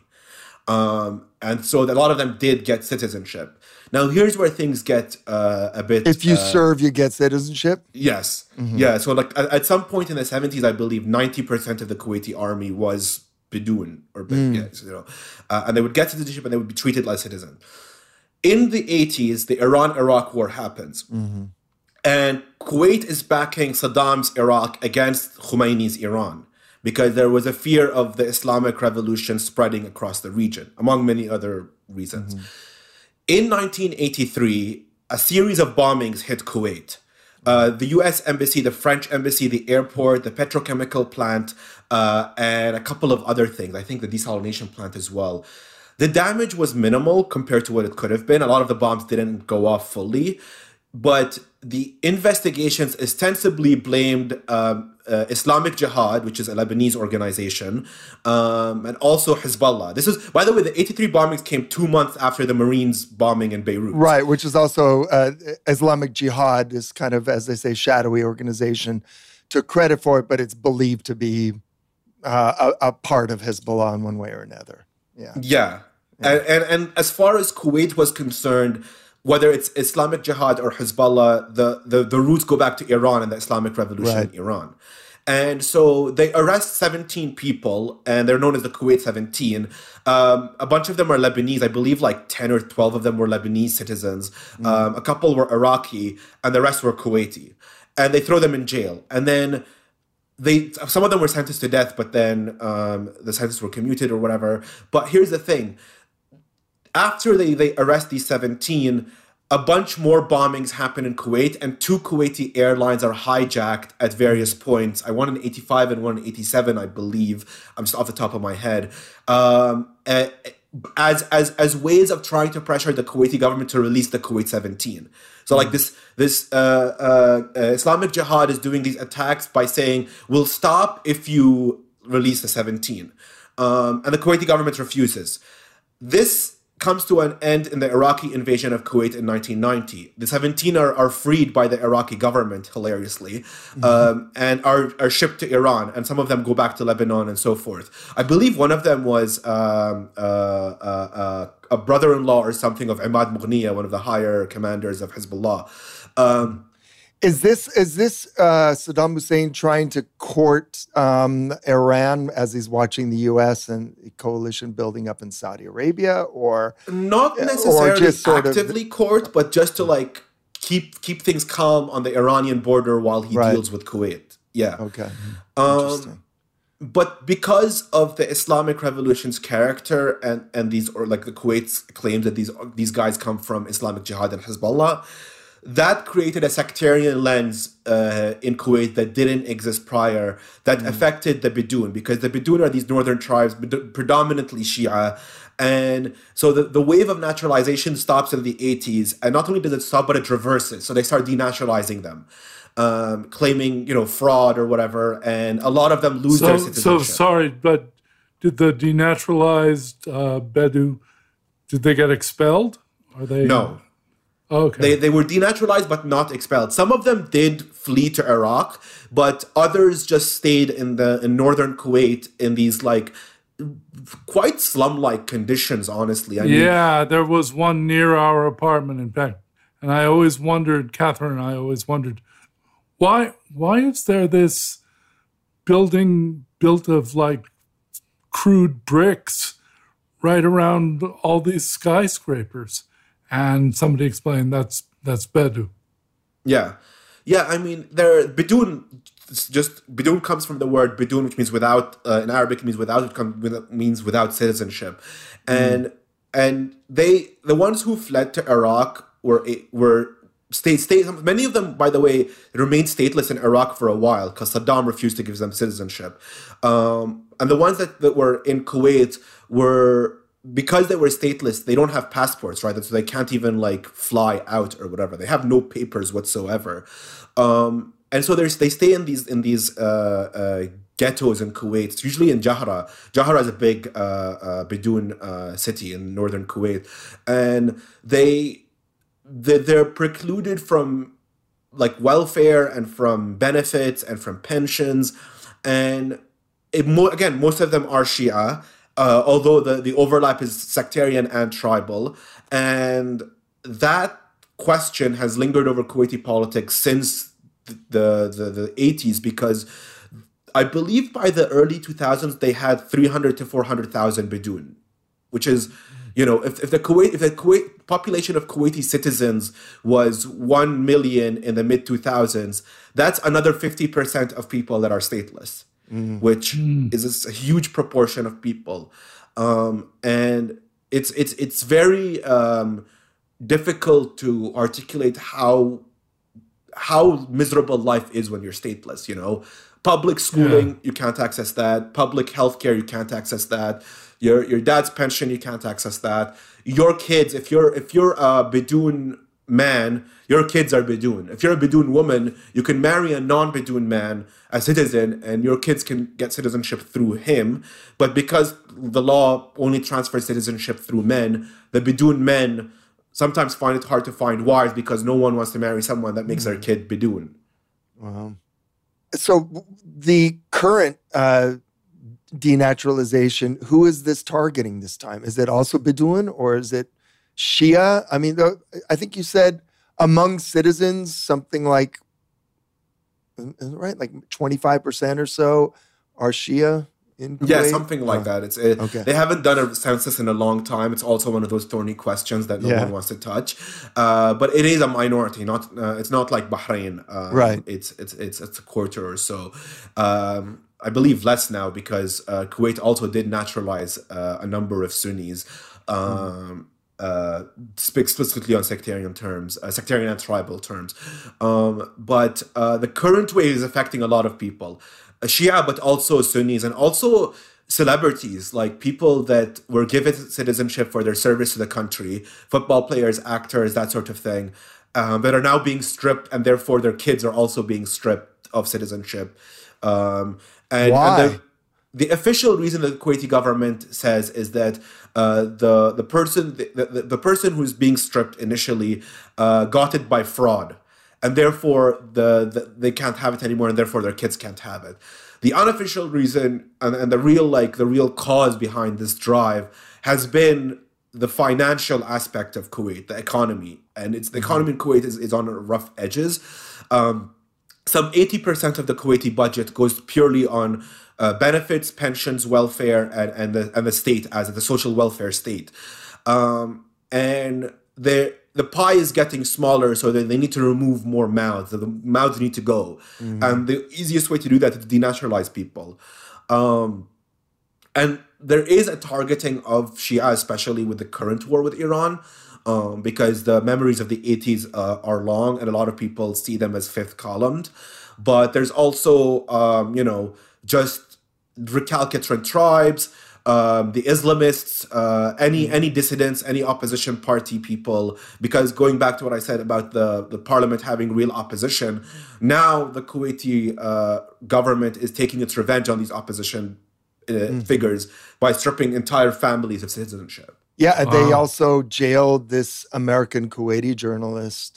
Um, and so a lot of them did get citizenship. Now, here's where things get uh, a bit... If you uh, serve, you get citizenship? Yes. Mm-hmm. Yeah. So like at, at some point in the seventies, I believe ninety percent of the Kuwaiti army was Bedouin. or mm. yes, you know, uh, And they would get citizenship and they would be treated like citizens. In the eighties, the Iran-Iraq war happens. Mm-hmm. And Kuwait is backing Saddam's Iraq against Khomeini's Iran, because there was a fear of the Islamic revolution spreading across the region, among many other reasons. Mm-hmm. In nineteen eighty-three, a series of bombings hit Kuwait. Uh, the U S embassy, the French embassy, the airport, the petrochemical plant, uh, and a couple of other things. I think the desalination plant as well. The damage was minimal compared to what it could have been. A lot of the bombs didn't go off fully. But the investigations ostensibly blamed um, uh, Islamic Jihad, which is a Lebanese organization, um, and also Hezbollah. This is, by the way, the eighty-three bombings came two months after the Marines bombing in Beirut. Right, which is also uh, Islamic Jihad is kind of, as they say, shadowy organization. Took credit for it, but it's believed to be uh, a, a part of Hezbollah in one way or another. Yeah. Yeah. yeah. And, and, and as far as Kuwait was concerned, whether it's Islamic Jihad or Hezbollah, the, the, the roots go back to Iran and the Islamic Revolution right. in Iran. And so they arrest seventeen people, and they're known as the Kuwait seventeen. Um, a bunch of them are Lebanese. I believe like ten or twelve of them were Lebanese citizens. Mm. Um, a couple were Iraqi, and the rest were Kuwaiti. And they throw them in jail. And then they some of them were sentenced to death, but then um, the sentences were commuted or whatever. But here's the thing. After they, they arrest these seventeen, a bunch more bombings happen in Kuwait, and two Kuwaiti airlines are hijacked at various points. I one in eighty-five and one in eighty-seven, I believe. I'm just off the top of my head. Um, as as as ways of trying to pressure the Kuwaiti government to release the Kuwait seventeen. So like this this uh, uh, uh, Islamic Jihad is doing these attacks by saying, we'll stop if you release the seventeen. Um, and the Kuwaiti government refuses. This comes to an end in the Iraqi invasion of Kuwait in nineteen ninety. The seventeen are, are freed by the Iraqi government, hilariously, mm-hmm. um, and are, are shipped to Iran, and some of them go back to Lebanon and so forth. I believe one of them was um, uh, uh, uh, a brother-in-law or something of Imad Mughniya, one of the higher commanders of Hezbollah. Um, Is this is this uh, Saddam Hussein trying to court um, Iran as he's watching the U S and the coalition building up in Saudi Arabia, or not necessarily or just sort actively of, court, but just to like keep keep things calm on the Iranian border while he right. deals with Kuwait? Yeah. Okay. Interesting. Um, but because of the Islamic Revolution's character and and these or like the Kuwait's claims that these these guys come from Islamic Jihad and Hezbollah, that created a sectarian lens uh, in Kuwait that didn't exist prior, that mm. affected the Bedouin, because the Bedouin are these northern tribes, predominantly Shia. And so the, the wave of naturalization stops in the eighties. And not only does it stop, but it reverses. So they start denaturalizing them, um, claiming, you know, fraud or whatever. And a lot of them lose so, their citizenship. So sorry, but did the denaturalized uh, Bedou, did they get expelled? Are they? No. Okay. They they were denaturalized but not expelled. Some of them did flee to Iraq, but others just stayed in the in northern Kuwait in these like quite slum-like conditions, honestly. I yeah, mean, there was one near our apartment, in fact. And I always wondered, Catherine and I always wondered, why why is there this building built of like crude bricks right around all these skyscrapers? And somebody explained that's that's Bedou. Yeah. Yeah, I mean, there Bedouin, just Bedouin comes from the word Bedouin, which means without, uh, in Arabic it means without, it comes, with, means without citizenship. And mm. and they, the ones who fled to Iraq were, were state, state, many of them, by the way, remained stateless in Iraq for a while because Saddam refused to give them citizenship. Um, and the ones that, that were in Kuwait were, because they were stateless, they don't have passports, right? So they can't even like fly out or whatever. They have no papers whatsoever. Um, and so there's, they stay in these in these uh, uh, ghettos in Kuwait. It's usually in Jahra. Jahra is a big uh, uh, Bedouin uh, city in northern Kuwait. And they, they, they're precluded from like welfare and from benefits and from pensions. And it, mo- again, most of them are Shia, uh, although the, the overlap is sectarian and tribal. And that question has lingered over Kuwaiti politics since the, the, the eighties, because I believe by the early two thousands, they had three hundred to four hundred thousand Bedouin, which is, you know, if, if the Kuwait, if the Kuwait population of Kuwaiti citizens was one million in the mid two thousands, that's another fifty percent of people that are stateless, mm. which mm. is a huge proportion of people. Um, and it's, it's, it's very um, difficult to articulate how, how miserable life is when you're stateless, you know. Public schooling, yeah. you can't access that. Public healthcare, you can't access that. Your your dad's pension, you can't access that. Your kids, if you're if you're a Bedouin man, your kids are Bedouin. If you're a Bedouin woman, you can marry a non-Bedouin man, a citizen, and your kids can get citizenship through him. But because the law only transfers citizenship through men, the Bedouin men sometimes find it hard to find wives because no one wants to marry someone that makes mm. their kid Bedouin. Wow. So the current uh, denaturalization, who is this targeting this time? Is it also Bedouin or is it Shia? I mean, the, I think you said among citizens, something like, right, like twenty-five percent or so are Shia in Kuwait? Yeah, something like oh. that. It's it, okay. They haven't done a census in a long time. It's also one of those thorny questions that no yeah. one wants to touch. Uh, but it is a minority. Not uh, it's not like Bahrain. Um, right. It's it's it's it's a quarter or so. Um, I believe less now because uh, Kuwait also did naturalize uh, a number of Sunnis. Um, mm. Uh, speak explicitly on sectarian terms, uh, sectarian and tribal terms. Um, but uh, the current wave is affecting a lot of people. Shia, but also Sunnis, and also celebrities, like people that were given citizenship for their service to the country, football players, actors, that sort of thing, um, that are now being stripped, and therefore their kids are also being stripped of citizenship. Um, and, Why? And the, the official reason that the Kuwaiti government says is that uh, the the person the, the, the person who's being stripped initially uh, got it by fraud. And therefore, the, the they can't have it anymore, and therefore their kids can't have it. The unofficial reason and, and the real like the real cause behind this drive has been the financial aspect of Kuwait, the economy, and it's the economy in Kuwait is, is on rough edges. Um, some eighty percent of the Kuwaiti budget goes purely on uh, benefits, pensions, welfare, and and the and the state as the social welfare state, um, and there. The pie is getting smaller, so they need to remove more mouths. The mouths need to go. Mm-hmm. And the easiest way to do that is denaturalize people. Um, and there is a targeting of Shia, especially with the current war with Iran, um, because the memories of the eighties uh, are long, and a lot of people see them as fifth columned. But there's also, um, you know, just recalcitrant tribes, Um, the Islamists, uh, any any dissidents, any opposition party people, because going back to what I said about the, the parliament having real opposition, now the Kuwaiti uh, government is taking its revenge on these opposition uh, mm. figures by stripping entire families of citizenship. Yeah, wow. They also jailed this American Kuwaiti journalist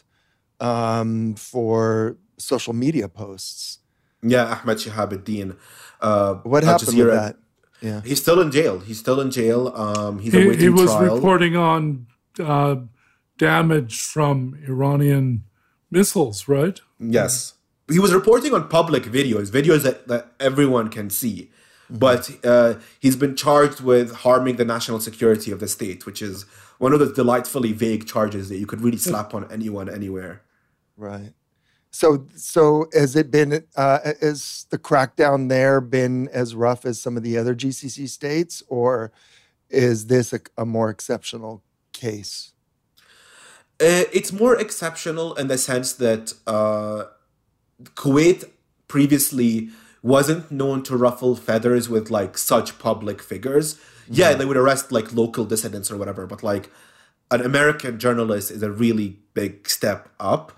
um, for social media posts. Yeah, Ahmed Shihabuddin. Uh, what happened with that? Yeah, he's still in jail. He's still in jail. Um, he's he, awaiting He was trial. reporting on uh, damage from Iranian missiles, right? Yes. He was reporting on public videos, videos that, that everyone can see. Mm-hmm. But uh, he's been charged with harming the national security of the state, which is one of those delightfully vague charges that you could really slap on anyone, anywhere. Right. So, so has it been? Uh, has the crackdown there been as rough as some of the other G C C states, or is this a, a more exceptional case? Uh, it's more exceptional in the sense that uh, Kuwait previously wasn't known to ruffle feathers with like such public figures. Mm-hmm. Yeah, they would arrest like local dissidents or whatever, but like an American journalist is a really big step up.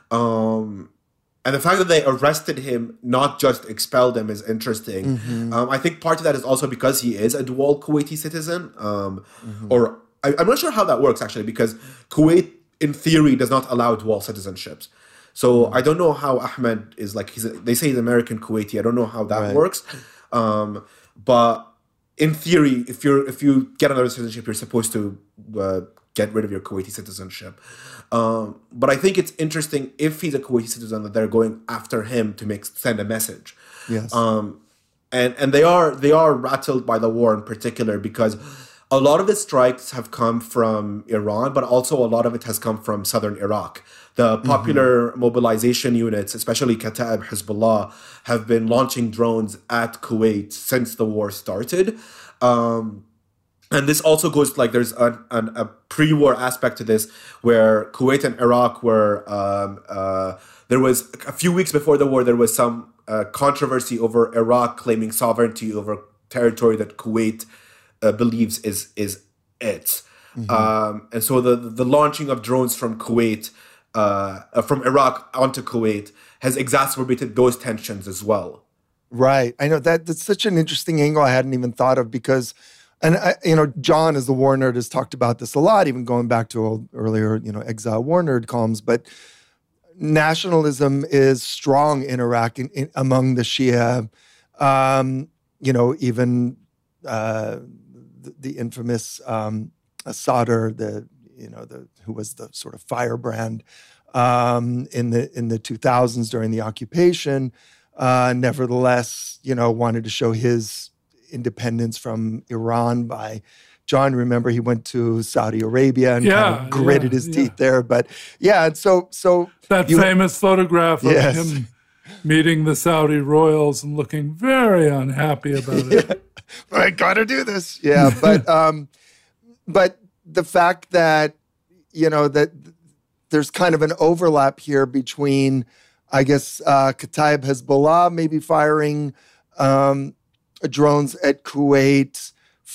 Um, and the fact that they arrested him, not just expelled him, is interesting. Mm-hmm. Um, I think part of that is also because he is a dual Kuwaiti citizen. Um, mm-hmm. Or I, I'm not sure how that works, actually, because Kuwait, in theory, does not allow dual citizenships. So I don't know how Ahmed is like, he's a, they say he's American Kuwaiti. I don't know how that right. works. Um, but in theory, if you're if you get another citizenship, you're supposed to uh, get rid of your Kuwaiti citizenship. Um, but I think it's interesting if he's a Kuwaiti citizen that they're going after him to make send a message. Yes. Um, and and they are they are rattled by the war in particular because a lot of the strikes have come from Iran, but also a lot of it has come from southern Iraq. The popular mm-hmm. mobilization units, especially Kataib Hezbollah, have been launching drones at Kuwait since the war started. Um, and this also goes, like, there's an, an, a pre-war aspect to this where Kuwait and Iraq were, um, uh, there was, a few weeks before the war, there was some uh, controversy over Iraq claiming sovereignty over territory that Kuwait uh, believes is, is it. Mm-hmm. Um, and so the, the launching of drones from Kuwait Uh, from Iraq onto Kuwait has exacerbated those tensions as well. Right. I know that that's such an interesting angle I hadn't even thought of because, and I, you know, John, as the War Nerd, has talked about this a lot, even going back to old, earlier, you know, Exile War Nerd columns, but nationalism is strong in Iraq in, in, among the Shia, um, you know, even uh, the, the infamous um, Sadr, the you know, the who was the sort of firebrand um, in the in the two thousands during the occupation, uh, nevertheless, you know, wanted to show his independence from Iran by, John, remember he went to Saudi Arabia and yeah, kind of gritted yeah, his yeah. teeth there. But yeah, and so so that you, famous photograph of yes. him meeting the Saudi royals and looking very unhappy about it. Yeah. I gotta do this. Yeah, but um, but. The fact that, you know, that there's kind of an overlap here between, I guess, uh, Kataib Hezbollah maybe firing um, drones at Kuwait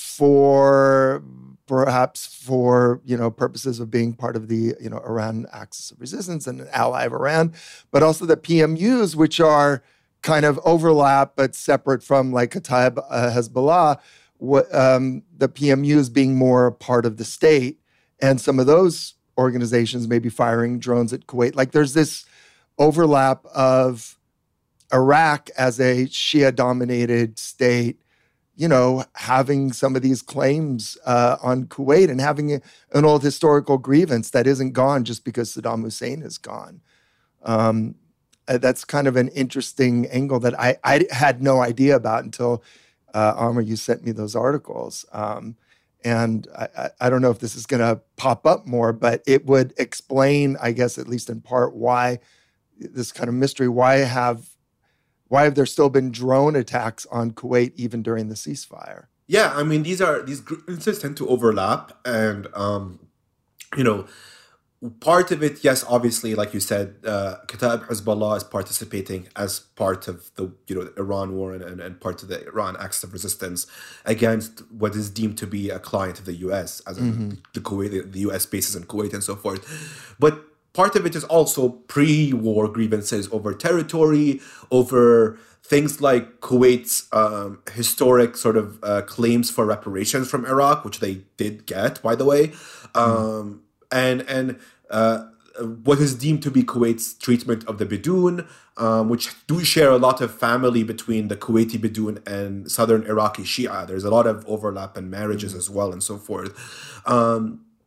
for perhaps for, you know, purposes of being part of the, you know, Iran Axis of Resistance and an ally of Iran, but also the P M Us, which are kind of overlap but separate from like Kataib uh, Hezbollah. What, um, the P M Us being more part of the state, and some of those organizations may be firing drones at Kuwait. Like there's this overlap of Iraq as a Shia-dominated state, you know, having some of these claims uh, on Kuwait and having a, an old historical grievance that isn't gone just because Saddam Hussein is gone. Um, that's kind of an interesting angle that I, I had no idea about until Uh, Amr, you sent me those articles. Um, and I, I, I don't know if this is going to pop up more, but it would explain, I guess, at least in part, why this kind of mystery, why have why have there still been drone attacks on Kuwait even during the ceasefire? Yeah, I mean, these are these grievances tend to overlap. And, um, you know, part of it, yes, obviously, like you said, uh, Kataib Hezbollah is participating as part of the, you know, the Iran war and, and, and part of the Iran Axis of Resistance against what is deemed to be a client of the U S, as in mm-hmm. the Kuwait, the U S bases in Kuwait and so forth. But part of it is also pre-war grievances over territory, over things like Kuwait's um, historic sort of uh, claims for reparations from Iraq, which they did get, by the way. Um, mm-hmm. And and uh, what is deemed to be Kuwait's treatment of the Bidoun, um, which do share a lot of family between the Kuwaiti Bidoun and southern Iraqi Shia. There's a lot of overlap in marriages mm-hmm. as well and so forth. Um,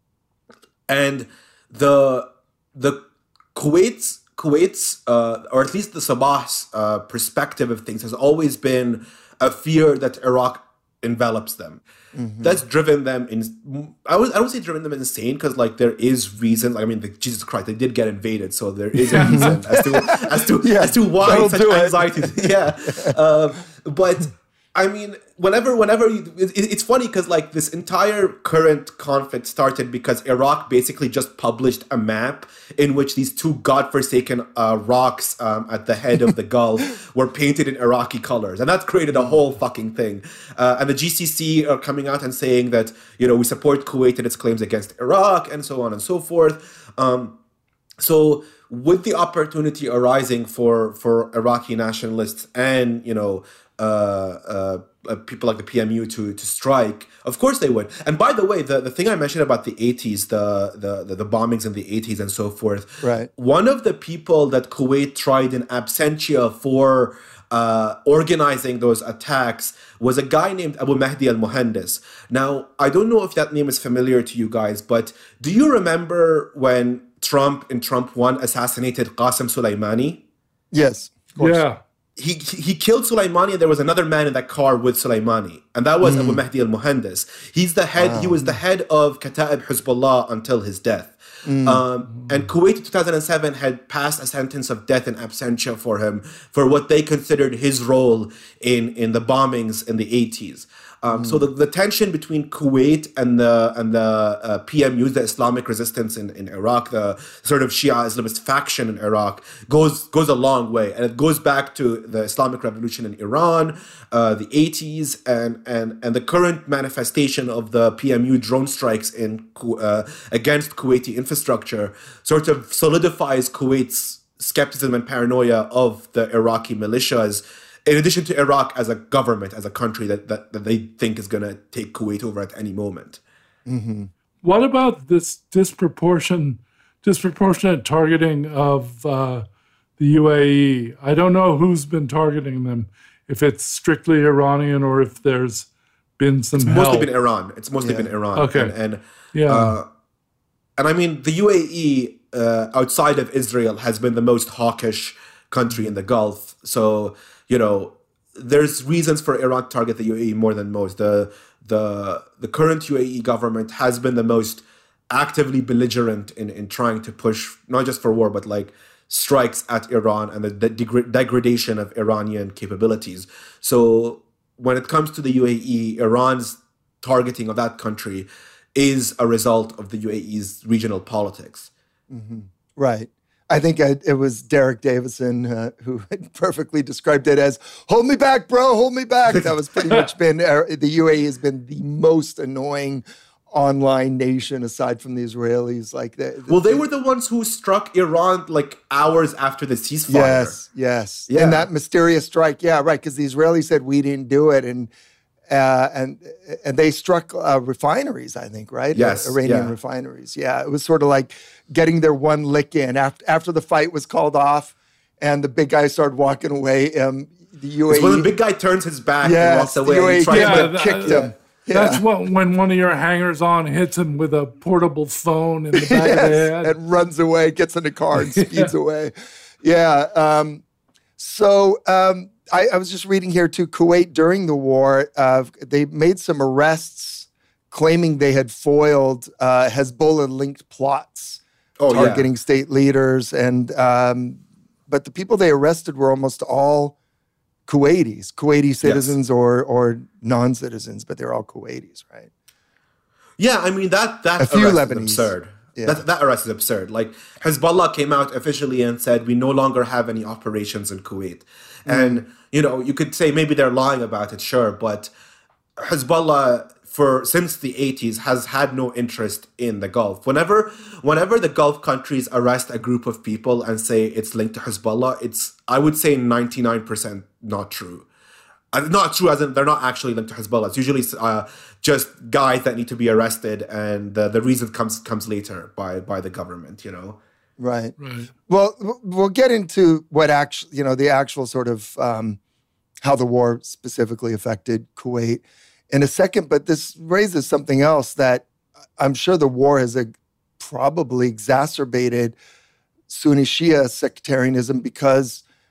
and the the Kuwait's Kuwait's uh, or at least the Sabah's uh, perspective of things has always been a fear that Iraq envelops them. Mm-hmm. That's driven them in. I would I don't say driven them insane because like there is reason. Like, I mean, the, Jesus Christ, they did get invaded, so there is a reason as to as to yeah, as to why such anxiety. Yeah, uh, but I mean, whenever, whenever you, it, it's funny because like this entire current conflict started because Iraq basically just published a map in which these two godforsaken uh, rocks um, at the head of the Gulf were painted in Iraqi colors, and that created a whole fucking thing. Uh, and the G C C are coming out and saying that, you know, we support Kuwait and its claims against Iraq, and so on and so forth. Um, so with the opportunity arising for for Iraqi nationalists and, you know, Uh, uh, uh, people like the P M U to to strike, of course they would. And by the way, the, the thing I mentioned about the eighties, the, the the the bombings in the eighties and so forth, right? One of the people that Kuwait tried in absentia for uh, organizing those attacks was a guy named Abu Mahdi al-Muhandis. Now, I don't know if that name is familiar to you guys, but do you remember when Trump in Trump one assassinated Qasem Soleimani? Yes, of course. Yeah. He he killed Soleimani, and there was another man in that car with Soleimani, and that was mm. Abu Mahdi al-Muhandis. He's the head. Wow. He was the head of Kata'ib Hezbollah until his death. Mm. Um, and Kuwait in two thousand seven had passed a sentence of death in absentia for him for what they considered his role in in the bombings in the eighties. Um, mm. So the, the tension between Kuwait and the and the uh, P M U, the Islamic resistance in, in Iraq, the sort of Shia Islamist faction in Iraq, goes goes a long way, and it goes back to the Islamic Revolution in Iran, uh, the eighties, and and and the current manifestation of the P M U drone strikes in uh, against Kuwaiti infrastructure sort of solidifies Kuwait's skepticism and paranoia of the Iraqi militias, in addition to Iraq as a government, as a country that, that, that they think is going to take Kuwait over at any moment. Mm-hmm. What about this disproportion, disproportionate targeting of uh, the U A E? I don't know who's been targeting them, if it's strictly Iranian or if there's been some It's help. mostly been Iran. It's mostly yeah. been Iran. Okay. And, and, yeah. Uh, and I mean, the U A E, uh, outside of Israel, has been the most hawkish country in the Gulf. So, you know, there's reasons for Iran to target the U A E more than most. The the the current U A E government has been the most actively belligerent in, in trying to push not just for war, but like strikes at Iran and the, the degra- degradation of Iranian capabilities. So when it comes to the U A E, Iran's targeting of that country is a result of the U A E's regional politics. Mm-hmm. Right. I think I, it was Derek Davison uh, who had perfectly described it as, hold me back, bro, hold me back. That was pretty much been, uh, the U A E has been the most annoying online nation aside from the Israelis. Like, the, the, Well, they were the ones who struck Iran like hours after the ceasefire. Yes, yes. Yeah. And that mysterious strike, yeah, right, because the Israelis said we didn't do it, and uh, and and they struck uh, refineries, I think, right? Yes, uh, Iranian yeah. refineries. Yeah, it was sort of like getting their one lick in after after the fight was called off, and the big guy started walking away. Um, the U A E. It's when the big guy turns his back Yes, and walks away. the U A E and tries yeah, to that- kicked yeah. him. Yeah. That's what when one of your hangers-on hits him with a portable phone in the back yes, of the head. and runs away, gets in the car and speeds Yeah. away. Yeah. Um, so um, I, I was just reading here too. Kuwait during the war, uh, they made some arrests, claiming they had foiled uh, Hezbollah-linked plots Oh, targeting yeah. state leaders, and um, but the people they arrested were almost all Kuwaitis, Kuwaiti citizens yes. or or non-citizens, but they're all Kuwaitis, right? Yeah, I mean, that, that A few arrest Lebanese. is absurd. Yeah. That, that arrest is absurd. Like, Hezbollah came out officially and said, we no longer have any operations in Kuwait. Mm. And, you know, you could say maybe they're lying about it, sure, but Hezbollah, for since the eighties, has had no interest in the Gulf. Whenever, whenever the Gulf countries arrest a group of people and say it's linked to Hezbollah, it's, I would say, ninety-nine percent not true. Not true as in they're not actually linked to Hezbollah. It's usually uh, just guys that need to be arrested, and the, the reason comes comes later by by the government, you know? Right. Right. Well, we'll get into what actually, you know, the actual sort of um, how the war specifically affected Kuwait in a second, but this raises something else that I'm sure the war has a, probably exacerbated Sunni Shia sectarianism, because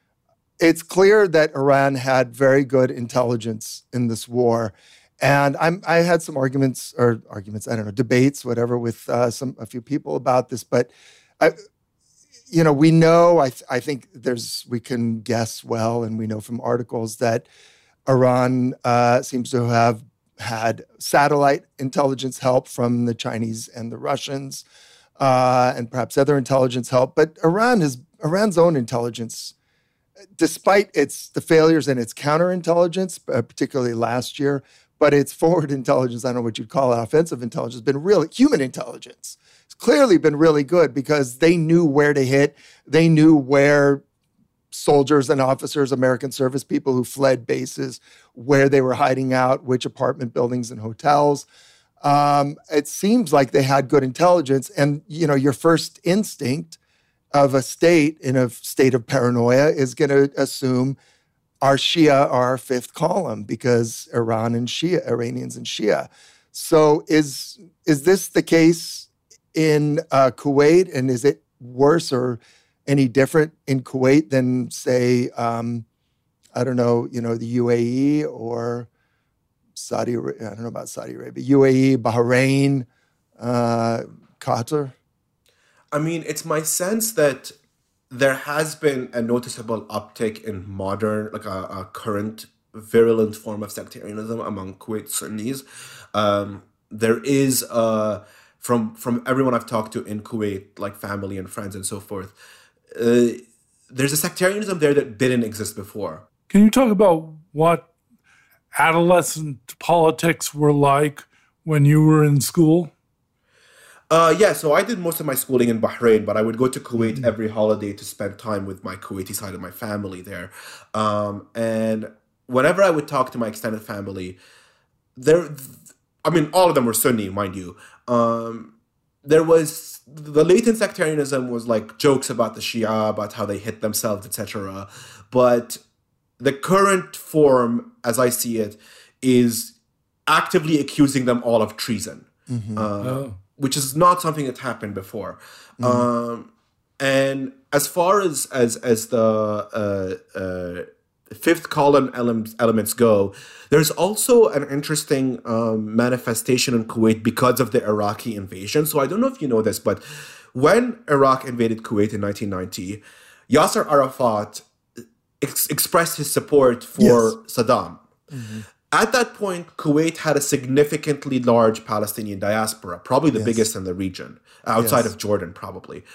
it's clear that Iran had very good intelligence in this war. And I'm, I had some arguments, or arguments, I don't know, debates, whatever, with uh, some a few people about this. But, I, you know, we know, I, th- I think there's, we can guess well, and we know from articles that Iran uh, seems to have had satellite intelligence help from the Chinese and the Russians, uh, and perhaps other intelligence help. But Iran is Iran's own intelligence, despite its the failures in its counterintelligence, uh, particularly last year, but its forward intelligence, I don't know what you'd call it, offensive intelligence, has been really human intelligence. It's clearly been really good because they knew where to hit. They knew where soldiers and officers, American service people who fled bases, where they were hiding out, which apartment buildings and hotels. Um, it seems like they had good intelligence. And, you know, your first instinct of a state in a state of paranoia is going to assume our Shia are our fifth column because Iran and Shia, Iranians and Shia. So is is this the case in uh, Kuwait, and is it worse or any different in Kuwait than, say, um, I don't know, you know, the U A E or Saudi? I don't know about Saudi Arabia, U A E, Bahrain, uh, Qatar. I mean, it's my sense that there has been a noticeable uptick in modern, like a, a current virulent form of sectarianism among Kuwait Sunnis. Um, there is, uh, from from everyone I've talked to in Kuwait, like family and friends and so forth, uh, there's a sectarianism there that didn't exist before. Can you talk about what adolescent politics were like when you were in school? Uh, yeah, so I did most of my schooling in Bahrain, but I would go to Kuwait mm-hmm. every holiday to spend time with my Kuwaiti side of my family there. Um, and whenever I would talk to my extended family, there, I mean, all of them were Sunni, mind you. Um, there was, the latent sectarianism was like jokes about the Shia, about how they hit themselves, et cetera. But the current form, as I see it, is actively accusing them all of treason. Mm-hmm. Uh, oh. Which is not something that happened before. Mm. Um, and as far as as as the uh, uh, fifth column elements, elements go, there's also an interesting um, manifestation in Kuwait because of the Iraqi invasion. So I don't know if you know this, but when Iraq invaded Kuwait in nineteen ninety, Yasser Arafat ex- expressed his support for yes. Saddam. Mm-hmm. At that point, Kuwait had a significantly large Palestinian diaspora, probably the yes. biggest in the region, outside yes. of Jordan, probably.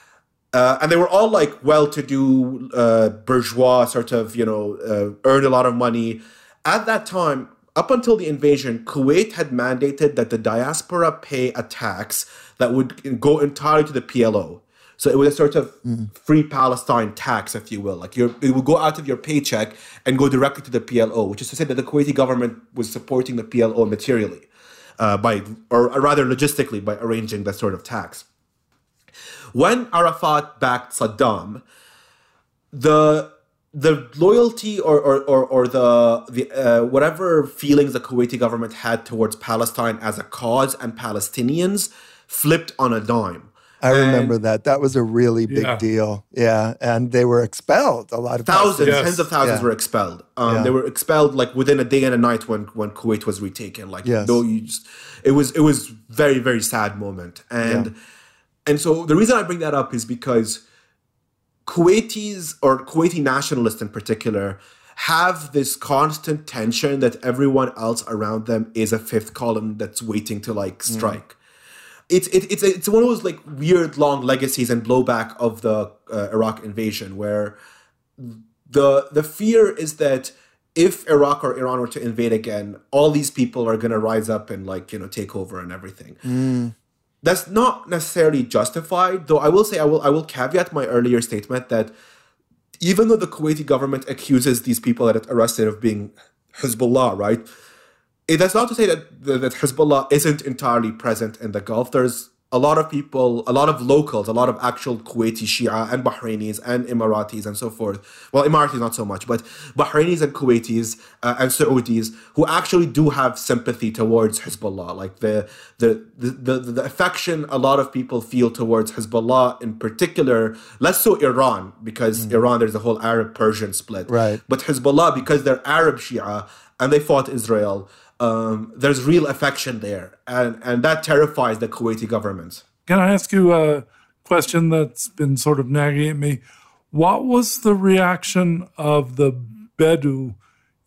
Uh, and they were all like well-to-do, uh, bourgeois, sort of, you know, uh, earned a lot of money. At that time, up until the invasion, Kuwait had mandated that the diaspora pay a tax that would go entirely to the P L O. So it was a sort of mm. free Palestine tax, if you will. Like you're, it would go out of your paycheck and go directly to the P L O, which is to say that the Kuwaiti government was supporting the P L O materially, uh, by, or rather logistically, by arranging that sort of tax. When Arafat backed Saddam, the the loyalty or or or, or the the uh, whatever feelings the Kuwaiti government had towards Palestine as a cause and Palestinians flipped on a dime. I remember and, that. That was a really big yeah. deal. Yeah. And they were expelled. A lot of thousands, yes. tens of thousands yeah. were expelled. Um, yeah. They were expelled like within a day and a night when, when Kuwait was retaken. Like, yes. no, you just, it was, it was very, very sad moment. And, yeah. and so the reason I bring that up is because Kuwaitis, or Kuwaiti nationalists in particular, have this constant tension that everyone else around them is a fifth column that's waiting to like strike. Mm. It's it, it's it's one of those like weird long legacies and blowback of the uh, Iraq invasion, where the the fear is that if Iraq or Iran were to invade again, all these people are going to rise up and like you know take over and everything. Mm. That's not necessarily justified, though. I will say I will I will caveat my earlier statement that even though the Kuwaiti government accuses these people that it arrested of being Hezbollah, right? It, that's not to say that, that Hezbollah isn't entirely present in the Gulf. There's a lot of people, a lot of locals, a lot of actual Kuwaiti Shia and Bahrainis and Emiratis and so forth. Well, Emiratis not so much, but Bahrainis and Kuwaitis uh, and Saudis who actually do have sympathy towards Hezbollah. Like the the, the the the affection a lot of people feel towards Hezbollah in particular, less so Iran, because mm. Iran, there's a whole Arab-Persian split. Right. But Hezbollah, because they're Arab Shia and they fought Israel, Um, there's real affection there, and, and that terrifies the Kuwaiti government. Can I ask you a question that's been sort of nagging at me? What was the reaction of the Bedu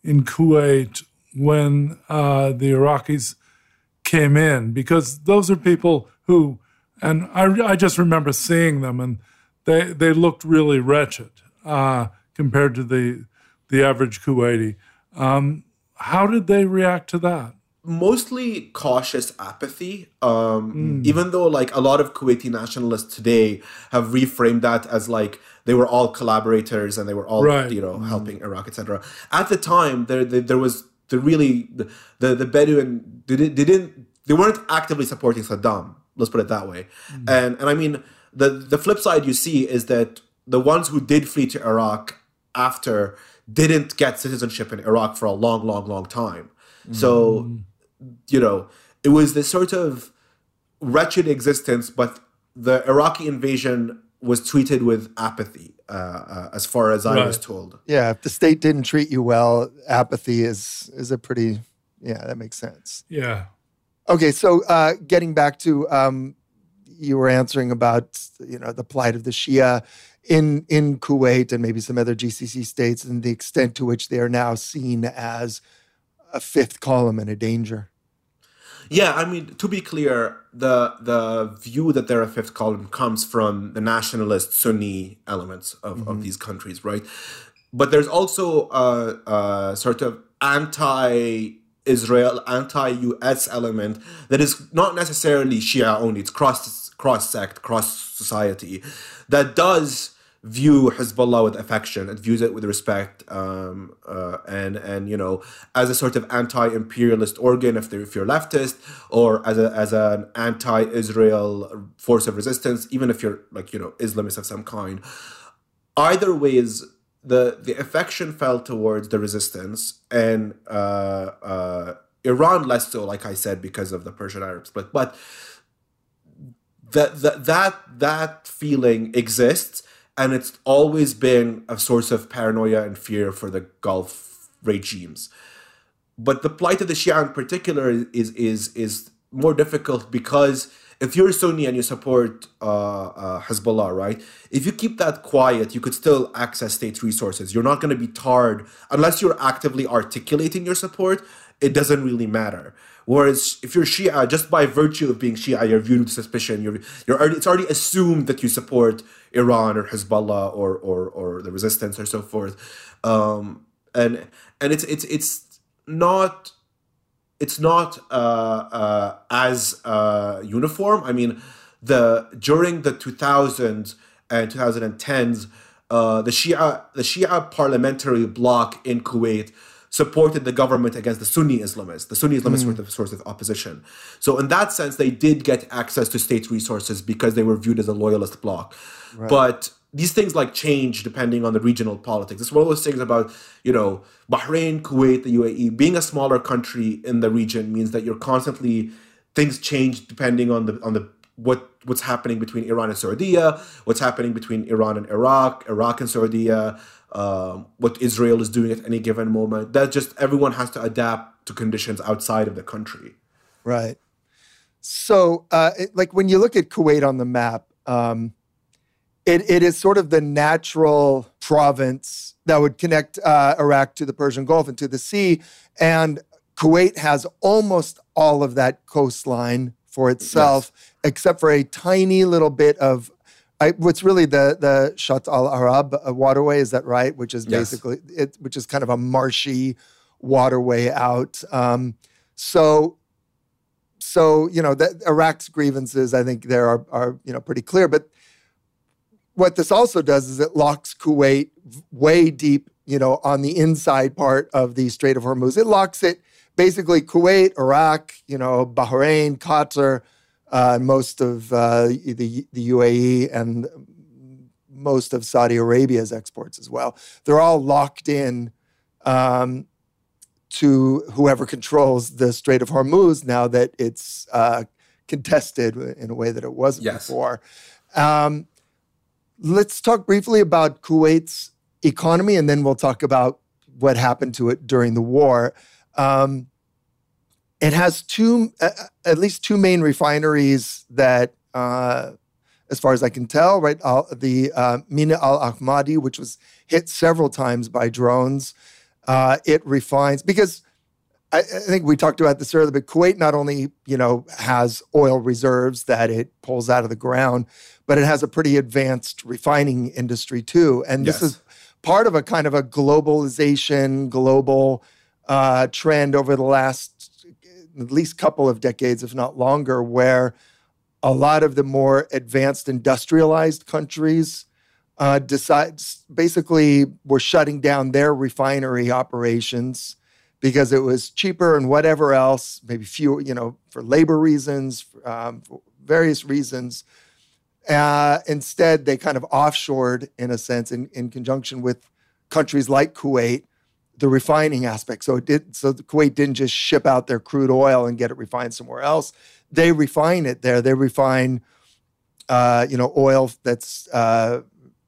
in Kuwait when uh, the Iraqis came in, because those are people who, and I, I just remember seeing them, and they they looked really wretched uh, compared to the the average Kuwaiti. Um, how did they react to that? Mostly cautious apathy, um, Mm. even though like a lot of Kuwaiti nationalists today have reframed that as like they were all collaborators and they were all, Right. you know, helping Iraq, et cetera. At the time, there there, there was the really the the, the Bedouin they, did, they didn't they weren't actively supporting Saddam. Let's put it that way. And and I mean the the flip side you see is that the ones who did flee to Iraq after didn't get citizenship in Iraq for a long, long, long time. So, you know, it was this sort of wretched existence, but the Iraqi invasion was treated with apathy, uh, uh, as far as I Right. was told. Yeah, if the state didn't treat you well, apathy is is a pretty, yeah, that makes sense. Yeah. Okay, so uh, getting back to, um, you were answering about, you know, the plight of the Shia in, in Kuwait and maybe some other G C C states and the extent to which they are now seen as a fifth column and a danger. Yeah, I mean, to be clear, the the view that they're a fifth column comes from the nationalist Sunni elements of, of these countries, right? But there's also a, a sort of anti-Israel, anti-U S element that is not necessarily Shia only. It's cross cross sect, cross society that does view Hezbollah with affection. It views it with respect, um, uh, and and you know, as a sort of anti-imperialist organ if they're if you're leftist, or as a as an anti-Israel force of resistance, even if you're like you know Islamist of some kind. Either ways, the the affection fell towards the resistance, and uh, uh, Iran less so, like I said, because of the Persian-Arab split. But that that that that feeling exists. And it's always been a source of paranoia and fear for the Gulf regimes. But the plight of the Shia in particular is is is more difficult because if you're Sunni and you support uh, uh, Hezbollah, right? If you keep that quiet, you could still access state resources. You're not going to be tarred unless you're actively articulating your support. It doesn't really matter. Whereas if you're Shia, just by virtue of being Shia, you're viewed with suspicion. You're, you're already, it's already assumed that you support Iran or Hezbollah or or, or the resistance or so forth. Um, and and it's it's it's not it's not uh, uh, as uh, uniform. I mean, the during the two thousands and twenty tens, uh, the Shia the Shia parliamentary bloc in Kuwait supported the government against the Sunni Islamists. The Sunni Islamists were the source of opposition. So in that sense, they did get access to state resources because they were viewed as a loyalist bloc. Right. But these things like change depending on the regional politics. It's one of those things about, you know, Bahrain, Kuwait, the U A E, being a smaller country in the region means that you're constantly, things change depending on the, on the, what what's happening between Iran and Saudi, what's happening between Iran and Iraq, Iraq and Saudi, Um, what Israel is doing at any given moment. That just everyone has to adapt to conditions outside of the country. Right. So, uh, it, like when you look at Kuwait on the map, um, it it is sort of the natural province that would connect uh, Iraq to the Persian Gulf and to the sea, and Kuwait has almost all of that coastline for itself, yes. except for a tiny little bit of. I, what's really the the Shat al Arab waterway, is that right? Which is basically yes. it, which is kind of a marshy waterway out. Um, so, so you know, the, Iraq's grievances, I think, there are are you know pretty clear. But what this also does is it locks Kuwait way deep, you know, on the inside part of the Strait of Hormuz. It locks it basically Kuwait, Iraq, you know, Bahrain, Qatar. Uh, most of uh, the, the U A E and most of Saudi Arabia's exports as well. They're all locked in um, to whoever controls the Strait of Hormuz now that it's uh, contested in a way that it wasn't yes. before. Um, let's talk briefly about Kuwait's economy, and then we'll talk about what happened to it during the war. Um, It has two, uh, at least two main refineries that, uh, as far as I can tell, right? Uh, the uh, Mina al Ahmadi, which was hit several times by drones, Uh, it refines, because I, I think we talked about this earlier, but Kuwait not only, you know, has oil reserves that it pulls out of the ground, but it has a pretty advanced refining industry too. And this Yes. is part of a kind of a globalization, global uh, trend over the last at least couple of decades, if not longer, where a lot of the more advanced industrialized countries uh, decide, basically were shutting down their refinery operations because it was cheaper and whatever else, maybe few, you know, for labor reasons, um, for various reasons. Uh, instead, they kind of offshored, in a sense, in, in conjunction with countries like Kuwait, the refining aspect. So it did. So the Kuwait didn't just ship out their crude oil and get it refined somewhere else. They refine it there. They refine, uh, you know, oil that's uh,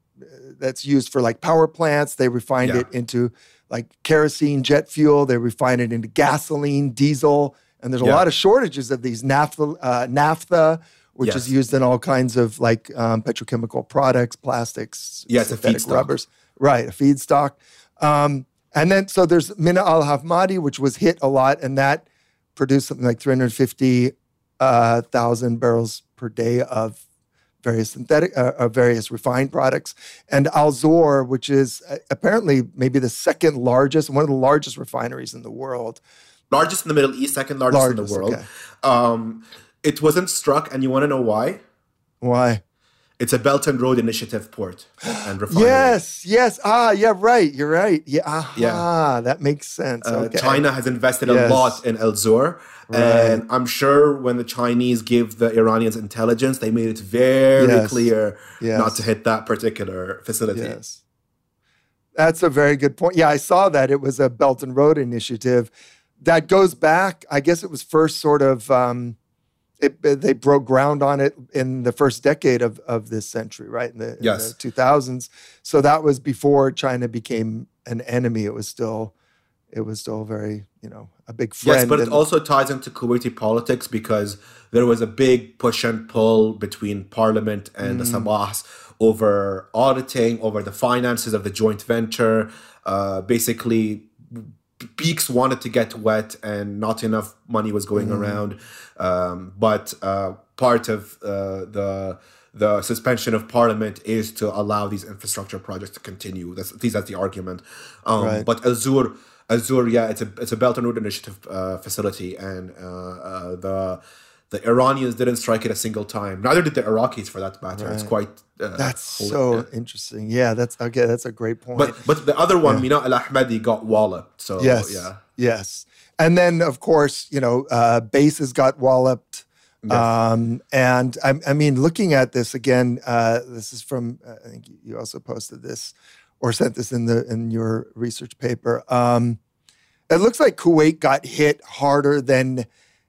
that's used for like power plants. They refined Yeah. it into like kerosene, jet fuel. They refine it into gasoline, diesel, and there's a Yeah. lot of shortages of these naphtha, uh, naphtha, which Yes. is used in all kinds of like um, petrochemical products, plastics, Yeah, it's a synthetic feedstock. rubbers. Right, a feedstock. Um, and then, so there's Mina Al Hamadi, which was hit a lot, and that produced something like three hundred fifty thousand barrels per day of various synthetic, uh, of various refined products. And Al Zor, which is uh, apparently maybe the second largest, one of the largest refineries in the world. Largest in the Middle East, second largest, in Largest, the world. okay. Um, it wasn't struck, and you want to know why? Why? It's a Belt and Road Initiative port and refinery. Yes, yes. Ah, yeah, right. You're right. Yeah, aha, Yeah. that makes sense. Uh, Okay. China has invested Yes. a lot in Al Zor, Right. and I'm sure when the Chinese gave the Iranians intelligence, they made it very Yes. clear Yes. not to hit that particular facility. Yes. That's a very good point. Yeah, I saw that. It was a Belt and Road Initiative that goes back, I guess it was first sort of, um, it, they broke ground on it in the first decade of, of this century, right? In the, Yes. in the two thousands. So that was before China became an enemy. It was still, it was still very, you know, a big friend. Yes, but it And- also ties into Kuwaiti politics because there was a big push and pull between parliament and the Mm. Sabahs over auditing, over the finances of the joint venture. Uh, basically, peaks wanted to get wet and not enough money was going Mm. around. Um, but uh, part of uh, the the suspension of parliament is to allow these infrastructure projects to continue. That's, at least that's the argument. Um, Right. But Azur, Azur, yeah, it's a it's a Belt and Road Initiative uh, facility, and uh, uh, the the Iranians didn't strike it a single time. Neither did the Iraqis, for that matter. It's Right. quite uh, That's holy- so yeah. interesting. Yeah, that's okay. That's a great point. But but the other one, Yeah. Mina Al Ahmadi, got walloped. So yes, yeah, yes. And then, of course, you know, uh, bases got walloped. Yes. Um, and I, I mean, looking at this again, uh, this is from, uh, I think you also posted this or sent this in the in your research paper. Um, it looks like Kuwait got hit harder than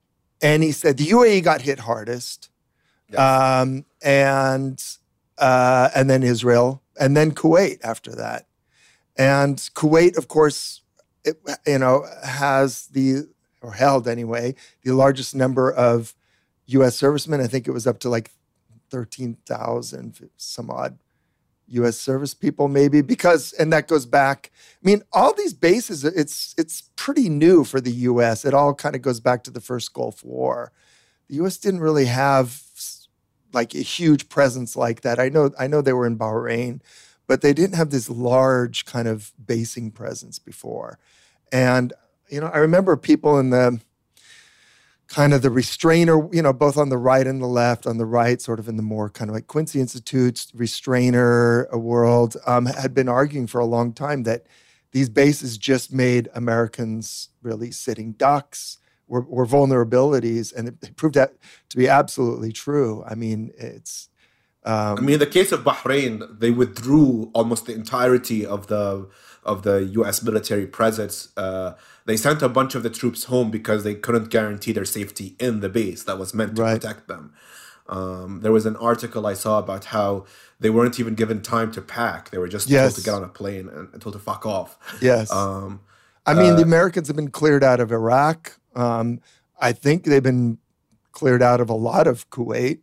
any said. The U A E got hit hardest. Yes. Um, and uh, and then Israel, and then Kuwait after that. And Kuwait, of course, it, you know, has the, or held anyway, the largest number of U S servicemen. I think it was up to like thirteen thousand some odd U S service people maybe, because, and that goes back, I mean, all these bases, it's it's pretty new for the U S. It all kind of goes back to the first Gulf War. The U S didn't really have like a huge presence like that. I know, I know they were in Bahrain, but they didn't have this large kind of basing presence before. And, you know, I remember people in the kind of the restrainer, you know, both on the right and the left, on the right, sort of in the more kind of like Quincy Institute's restrainer world, um, had been arguing for a long time that these bases just made Americans really sitting ducks, were, were vulnerabilities, and it, it proved that to be absolutely true. I mean, it's... Um, I mean, in the case of Bahrain, they withdrew almost the entirety of the of the U S military presence. Uh, they sent a bunch of the troops home because they couldn't guarantee their safety in the base that was meant to Right. protect them. Um, there was an article I saw about how they weren't even given time to pack. They were just Yes. told to get on a plane and, and told to fuck off. yes. Um, I mean, uh, the Americans have been cleared out of Iraq. Um, I think they've been cleared out of a lot of Kuwait.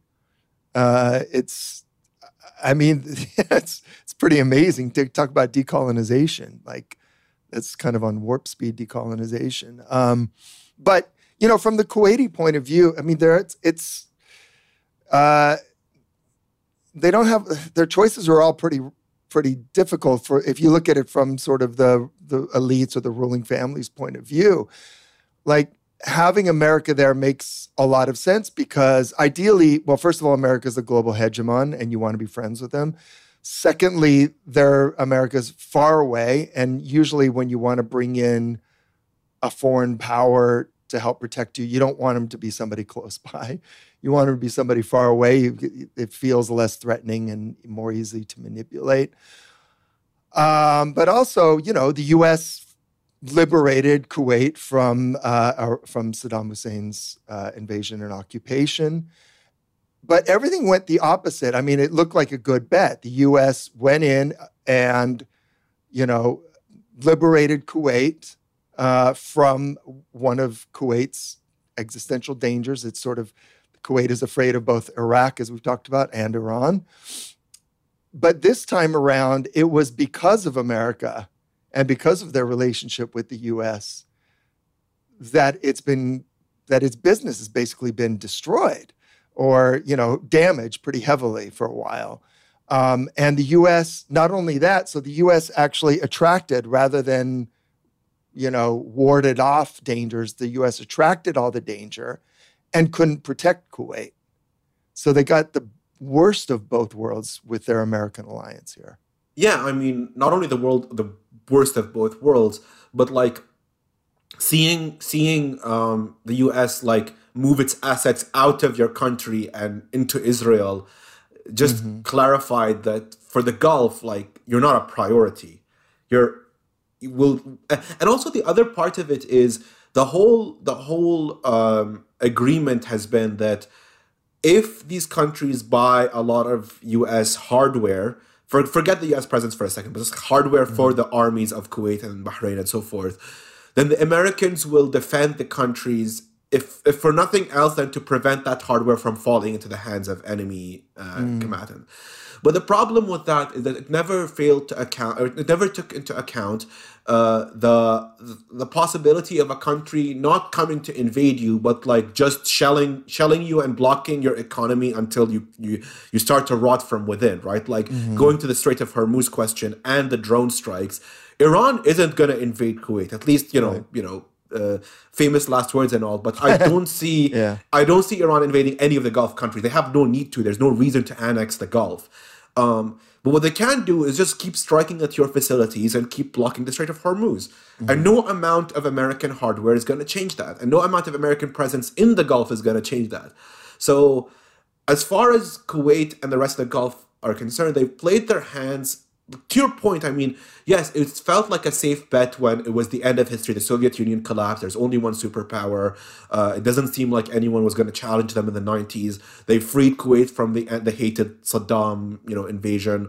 Uh, it's, I mean, it's it's pretty amazing to talk about decolonization. Like It's kind of on warp speed decolonization. Um, but, you know, from the Kuwaiti point of view, I mean, there it's, it's uh, they don't have, their choices are all pretty, pretty difficult for, if you look at it from sort of the, the elites or the ruling family's point of view. Like, having America there makes a lot of sense because ideally, well, first of all, America's a global hegemon and you want to be friends with them. Secondly, they're America's far away. And usually when you want to bring in a foreign power to help protect you, you don't want them to be somebody close by. You want them to be somebody far away. It feels less threatening and more easy to manipulate. Um, but also, you know, the U S liberated Kuwait from uh, from Saddam Hussein's uh, invasion and occupation. But everything went the opposite. I mean, it looked like a good bet. The U S went in and, you know, liberated Kuwait uh, from one of Kuwait's existential dangers. It's sort of, Kuwait is afraid of both Iraq, as we've talked about, and Iran. But this time around, it was because of America and because of their relationship with the U S that it's been, that its business has basically been destroyed or, you know, damaged pretty heavily for a while. Um, and the U S, not only that, so the U S actually attracted rather than, you know, warded off dangers, the U S attracted all the danger and couldn't protect Kuwait. So they got the worst of both worlds with their American alliance here. Yeah, I mean, not only the world, the worst of both worlds, but like seeing seeing um, the U S like move its assets out of your country and into Israel just mm-hmm. clarified that for the Gulf, like you're not a priority. You're you will, and also the other part of it is the whole the whole um, agreement has been that if these countries buy a lot of U S hardware. For, forget the U S presence for a second, but just hardware mm-hmm. for the armies of Kuwait and Bahrain and so forth, then the Americans will defend the countries, if if for nothing else than to prevent that hardware from falling into the hands of enemy uh, mm. combatant. But the problem with that is that it never failed to account, or it never took into account uh, the the possibility of a country not coming to invade you, but like just shelling shelling you and blocking your economy until you you, you start to rot from within, right? Like mm-hmm. going to the Strait of Hormuz question and the drone strikes. Iran isn't going to invade Kuwait, at least, you know, right. you know, uh, famous last words and all. But I don't see, yeah. I don't see Iran invading any of the Gulf countries. They have no need to. There's no reason to annex the Gulf. Um, but what they can do is just keep striking at your facilities and keep blocking the Strait of Hormuz. Mm-hmm. And no amount of American hardware is going to change that. And no amount of American presence in the Gulf is going to change that. So as far as Kuwait and the rest of the Gulf are concerned, they've played their hands. To your point, I mean, yes, it felt like a safe bet when it was the end of history. The Soviet Union collapsed. There's only one superpower. Uh, it doesn't seem like anyone was going to challenge them in the nineties. They freed Kuwait from the the hated Saddam, you know, invasion.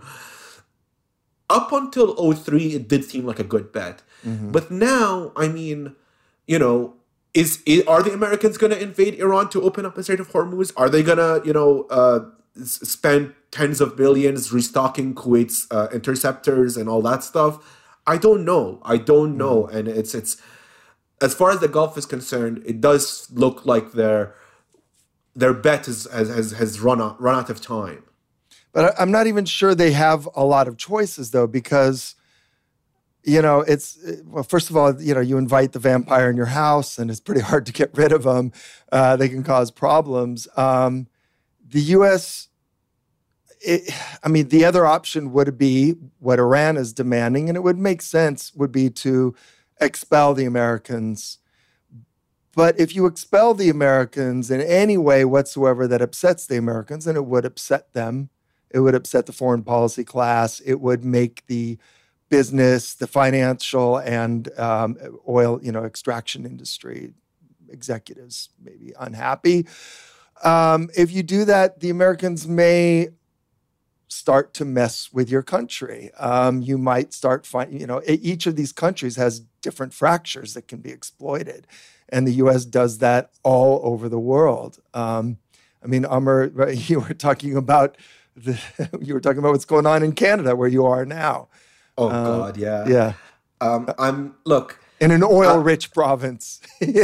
Up until oh three, it did seem like a good bet. Mm-hmm. But now, I mean, you know, is, is are the Americans going to invade Iran to open up the Strait of Hormuz? Are they going to, you know, uh, spend tens of billions restocking Kuwait's uh, interceptors and all that stuff? I don't know. I don't know. Mm. And it's it's as far as the Gulf is concerned, it does look like their their bet is, has has has run out run out of time. But I'm not even sure they have a lot of choices though, because you know it's well. First of all, you know you invite the vampire in your house, and it's pretty hard to get rid of them. Uh, they can cause problems. Um, the U S It, I mean, the other option would be what Iran is demanding, and it would make sense, would be to expel the Americans. But if you expel the Americans in any way whatsoever that upsets the Americans, then it would upset them. It would upset the foreign policy class. It would make the business, the financial and um, oil, you know, extraction industry executives maybe unhappy. Um, if you do that, the Americans may start to mess with your country. Um, you might start finding, you know, each of these countries has different fractures that can be exploited. And the U S does that all over the world. Um, I mean, Amr, you were talking about the, you were talking about what's going on in Canada where you are now. Oh, uh, God, yeah. Yeah. Um, I'm look in an oil-rich uh, province.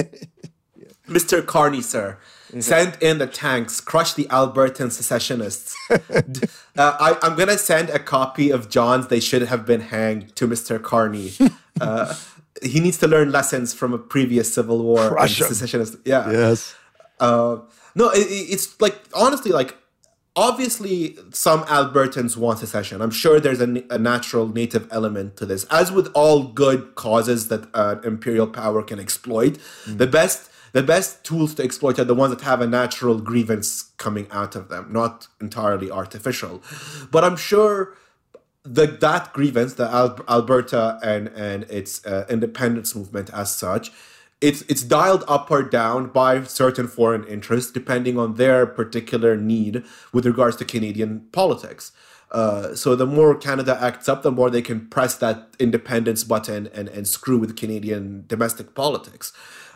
Mister Carney, sir, mm-hmm. send in the tanks, crush the Albertan secessionists. uh, I, I'm going to send a copy of John's They Should Have Been Hanged to Mister Carney. Uh, he needs to learn lessons from a previous civil war. Crush and secessionist. Yeah. Yes. Uh, no, it, it's like, honestly, like, obviously some Albertans want secession. I'm sure there's a, a natural native element to this. As with all good causes that uh, imperial power can exploit, mm. the best... The best tools to exploit are the ones that have a natural grievance coming out of them, not entirely artificial. But I'm sure the, that grievance, the Al- Alberta and, and its uh, independence movement as such, it's it's dialed up or down by certain foreign interests, depending on their particular need with regards to Canadian politics. Uh, so the more Canada acts up, the more they can press that independence button and, and screw with Canadian domestic politics.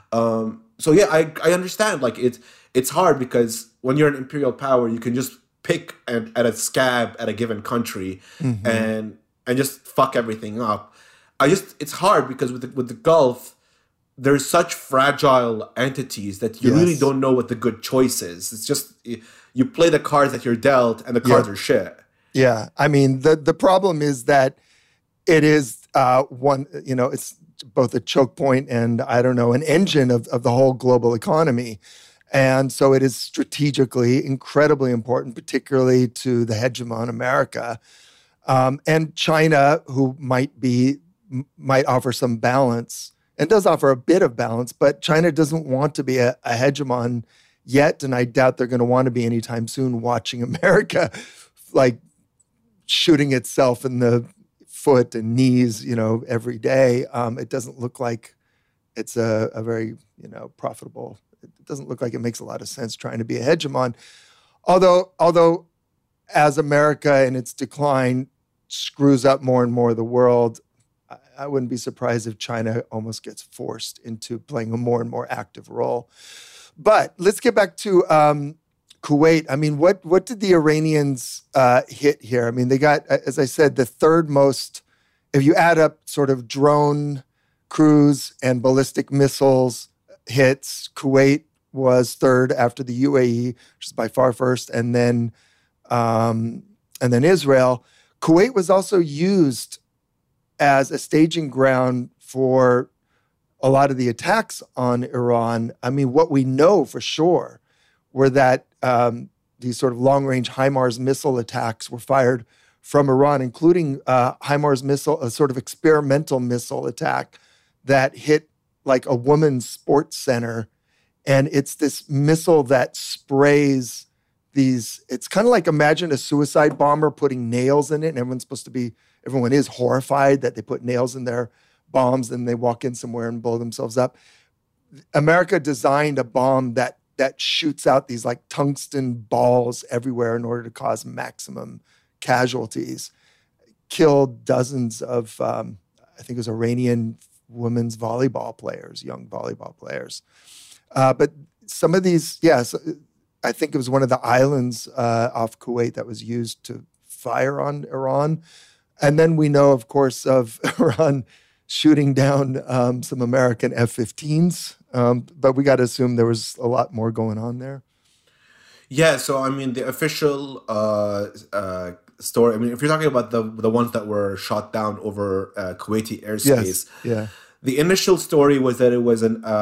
Um, so yeah, I, I understand. Like it, it's hard because when you're an imperial power, you can just pick at, at a scab at a given country mm-hmm. and and just fuck everything up. I just it's hard because with the, with the Gulf, there's such fragile entities that you yes. really don't know what the good choice is. It's just you, you play the cards that you're dealt, and the cards yeah. are shit. Yeah, I mean the the problem is that it is uh, one. You know, it's both a choke point and, I don't know, an engine of, of the whole global economy. And so it is strategically incredibly important, particularly to the hegemon America. Um, and China, who might be, might offer some balance, and does offer a bit of balance, but China doesn't want to be a, a hegemon yet, and I doubt they're going to want to be anytime soon, watching America like shooting itself in the foot and knees, you know, every day. Um, it doesn't look like it's a, a very, you know, profitable. It doesn't look like it makes a lot of sense trying to be a hegemon. Although, although as America in its decline screws up more and more of the world, I, I wouldn't be surprised if China almost gets forced into playing a more and more active role. But let's get back to um, Kuwait. I mean, what what did the Iranians uh, hit here? I mean, they got, as I said, the third most, if you add up sort of drone, cruise, and ballistic missiles hits, Kuwait was third after the U A E, which is by far first, and then um, and then Israel. Kuwait was also used as a staging ground for a lot of the attacks on Iran. I mean, what we know for sure were that um, these sort of long-range HIMARS missile attacks were fired from Iran, including uh, HIMARS missile, a sort of experimental missile attack that hit like a woman's sports center. And it's this missile that sprays these, it's kind of like, imagine a suicide bomber putting nails in it, and everyone's supposed to be, everyone is horrified that they put nails in their bombs and they walk in somewhere and blow themselves up. America designed a bomb that that shoots out these like tungsten balls everywhere in order to cause maximum casualties. Killed dozens of, um, I think it was Iranian women's volleyball players, young volleyball players. Uh, but some of these, yes, I think it was one of the islands uh, off Kuwait that was used to fire on Iran. And then we know, of course, of Iran shooting down um, some American F fifteens. Um, but we got to assume there was a lot more going on there. Yeah, so I mean, the official uh, uh, story, I mean, if you're talking about the the ones that were shot down over uh, Kuwaiti airspace, yes, yeah. The initial story was that it was an uh,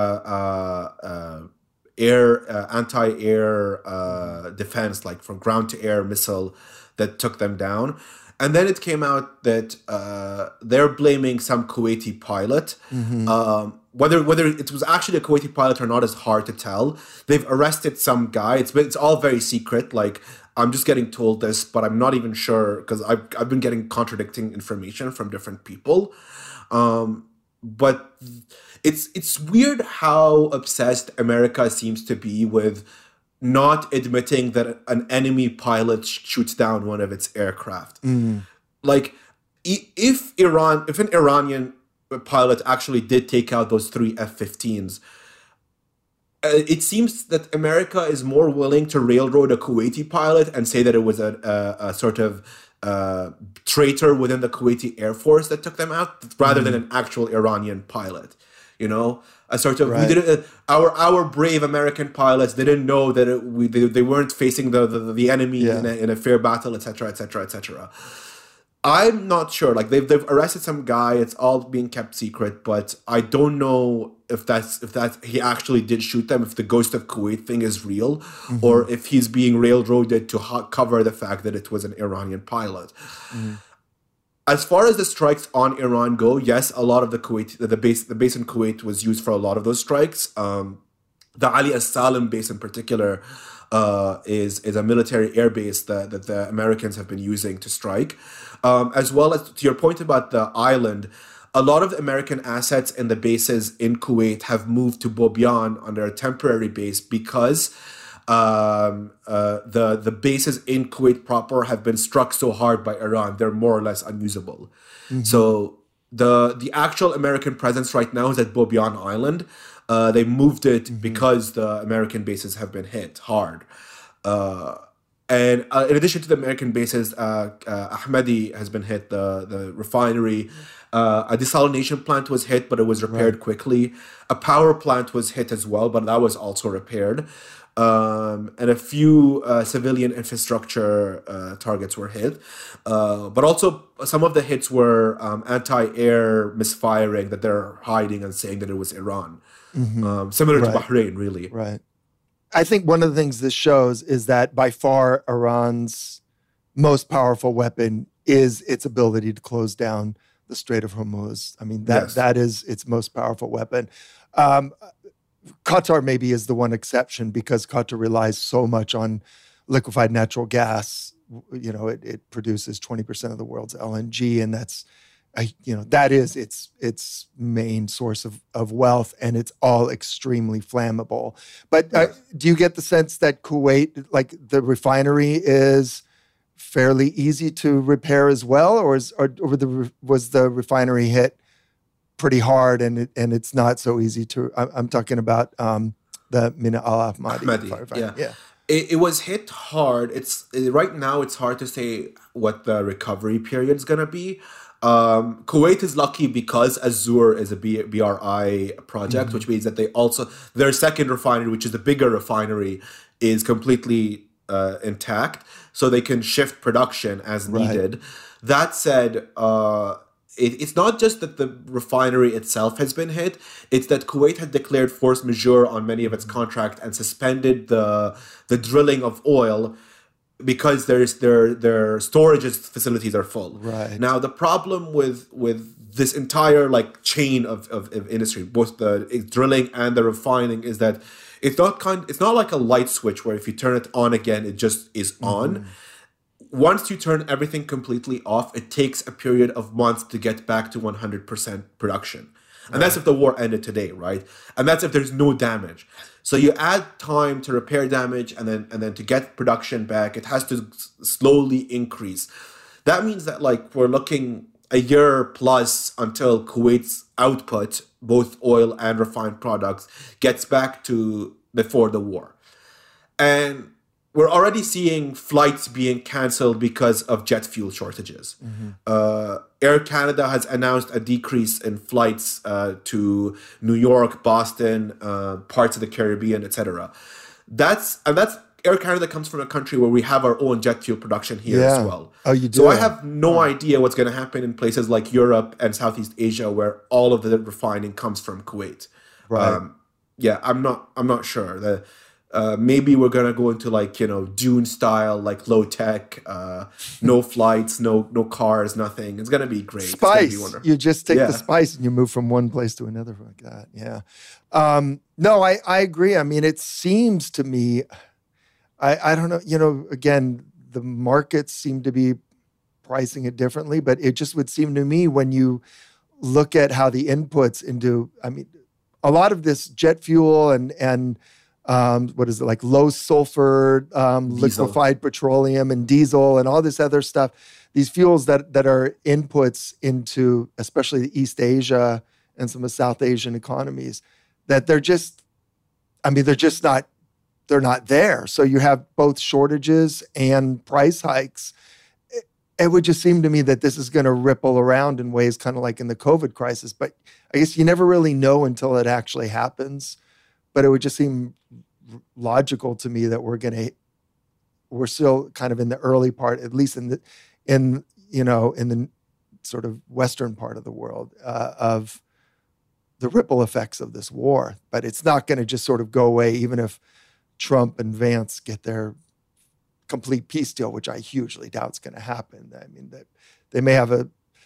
uh, uh, air uh, anti-air uh, defense, like from ground to air missile that took them down. And then it came out that uh, they're blaming some Kuwaiti pilot. Mm-hmm. Um, whether whether it was actually a Kuwaiti pilot or not is hard to tell. They've arrested some guy. It's been, it's all very secret. Like, I'm just getting told this, but I'm not even sure because I've I've been getting contradicting information from different people. Um, but it's it's weird how obsessed America seems to be with not admitting that an enemy pilot shoots down one of its aircraft. Mm. Like, if Iran, if an Iranian pilot actually did take out those three F fifteens, uh, it seems that America is more willing to railroad a Kuwaiti pilot and say that it was a, a, a sort of uh, traitor within the Kuwaiti Air Force that took them out, rather mm-hmm. than an actual Iranian pilot. You know, a sort of right. we didn't. Uh, our our brave American pilots didn't know that it, we they, they weren't facing the the, the enemy yeah. in, a, in a fair battle, et cetera, et cetera, et cetera. I'm not sure. Like they've they've arrested some guy. It's all being kept secret, but I don't know if that's if that he actually did shoot them. If the Ghost of Kuwait thing is real, mm-hmm. or if he's being railroaded to ha- cover the fact that it was an Iranian pilot. Mm-hmm. As far as the strikes on Iran go, yes, a lot of the Kuwait the base the base in Kuwait was used for a lot of those strikes. Um, the Ali as-Salim base in particular uh, is is a military air base that that the Americans have been using to strike. Um, as well as to your point about the island, a lot of the American assets in the bases in Kuwait have moved to Bobyan under a temporary base because um, uh, the the bases in Kuwait proper have been struck so hard by Iran, they're more or less unusable. Mm-hmm. So the the actual American presence right now is at Bobyan Island. Uh, they moved it mm-hmm. because the American bases have been hit hard. Uh, And uh, in addition to the American bases, uh, uh, Ahmadi has been hit, the, the refinery. Uh, a desalination plant was hit, but it was repaired right. quickly. A power plant was hit as well, but that was also repaired. Um, and a few uh, civilian infrastructure uh, targets were hit. Uh, but also some of the hits were um, anti-air misfiring that they're hiding and saying that it was Iran. Mm-hmm. Um, similar right. to Bahrain, really. Right. I think one of the things this shows is that by far Iran's most powerful weapon is its ability to close down the Strait of Hormuz. I mean, that yes. that is its most powerful weapon. Um, Qatar maybe is the one exception because Qatar relies so much on liquefied natural gas. You know, it, it produces twenty percent of the world's L N G, and that's I, you know, that is its its main source of, of wealth, and it's all extremely flammable. But uh, do you get the sense that Kuwait, like the refinery, is fairly easy to repair as well, or is or, or the was the refinery hit pretty hard, and it, and it's not so easy to? I'm talking about um, the Mina Al Ahmadi refinery. Yeah. yeah. It, it was hit hard. It's right now. It's hard to say what the recovery period is going to be. Um, Kuwait is lucky because Azur is a B- BRI project, mm-hmm. which means that they also, their second refinery, which is the bigger refinery, is completely uh, intact. So they can shift production as right. needed. That said, uh, it, it's not just that the refinery itself has been hit. It's that Kuwait had declared force majeure on many of its contracts and suspended the the drilling of oil because there's their their storage facilities are full. Right. Now the problem with with this entire like chain of, of, of industry, both the drilling and the refining, is that it's not kind it's not like a light switch where if you turn it on again it just is on. Mm-hmm. Once you turn everything completely off, it takes a period of months to get back to one hundred percent production. And right. that's if the war ended today, right? And that's if there's no damage. So you add time to repair damage and then and then to get production back, it has to s- slowly increase. That means that like we're looking a year plus until Kuwait's output, both oil and refined products, gets back to before the war. And we're already seeing flights being canceled because of jet fuel shortages. Mm-hmm. Uh, Air Canada has announced a decrease in flights uh, to New York, Boston, uh, parts of the Caribbean, et cetera. That's and that's Air Canada comes from a country where we have our own jet fuel production here yeah. as well. Oh, you do? So I have no oh. idea what's going to happen in places like Europe and Southeast Asia, where all of the refining comes from Kuwait. Right. Um, yeah, I'm not. I'm not sure. The Uh, maybe we're gonna go into like you know Dune style, like low tech, uh, no flights, no no cars, nothing. It's gonna be great. Spice. Be you just take yeah. the spice and you move from one place to another like that. Yeah. Um, no, I I agree. I mean, it seems to me, I I don't know. You know, again, the markets seem to be pricing it differently, but it just would seem to me when you look at how the inputs into, I mean, a lot of this jet fuel and and Um, what is it, like low sulfur um, liquefied petroleum and diesel and all this other stuff, these fuels that that are inputs into especially the East Asia and some of South Asian economies, that they're just, I mean, they're just not, they're not there. So you have both shortages and price hikes. it would just seem to me that this is going to ripple around in ways kind of like in the COVID crisis. But I guess you never really know until it actually happens. But it would just seem logical to me that we're going to, we're still kind of in the early part, at least in the, in, you know, in the sort of Western part of the world, uh, of the ripple effects of this war. But it's not going to just sort of go away, even if Trump and Vance get their complete peace deal, which I hugely doubt is going to happen. I mean, that they may have a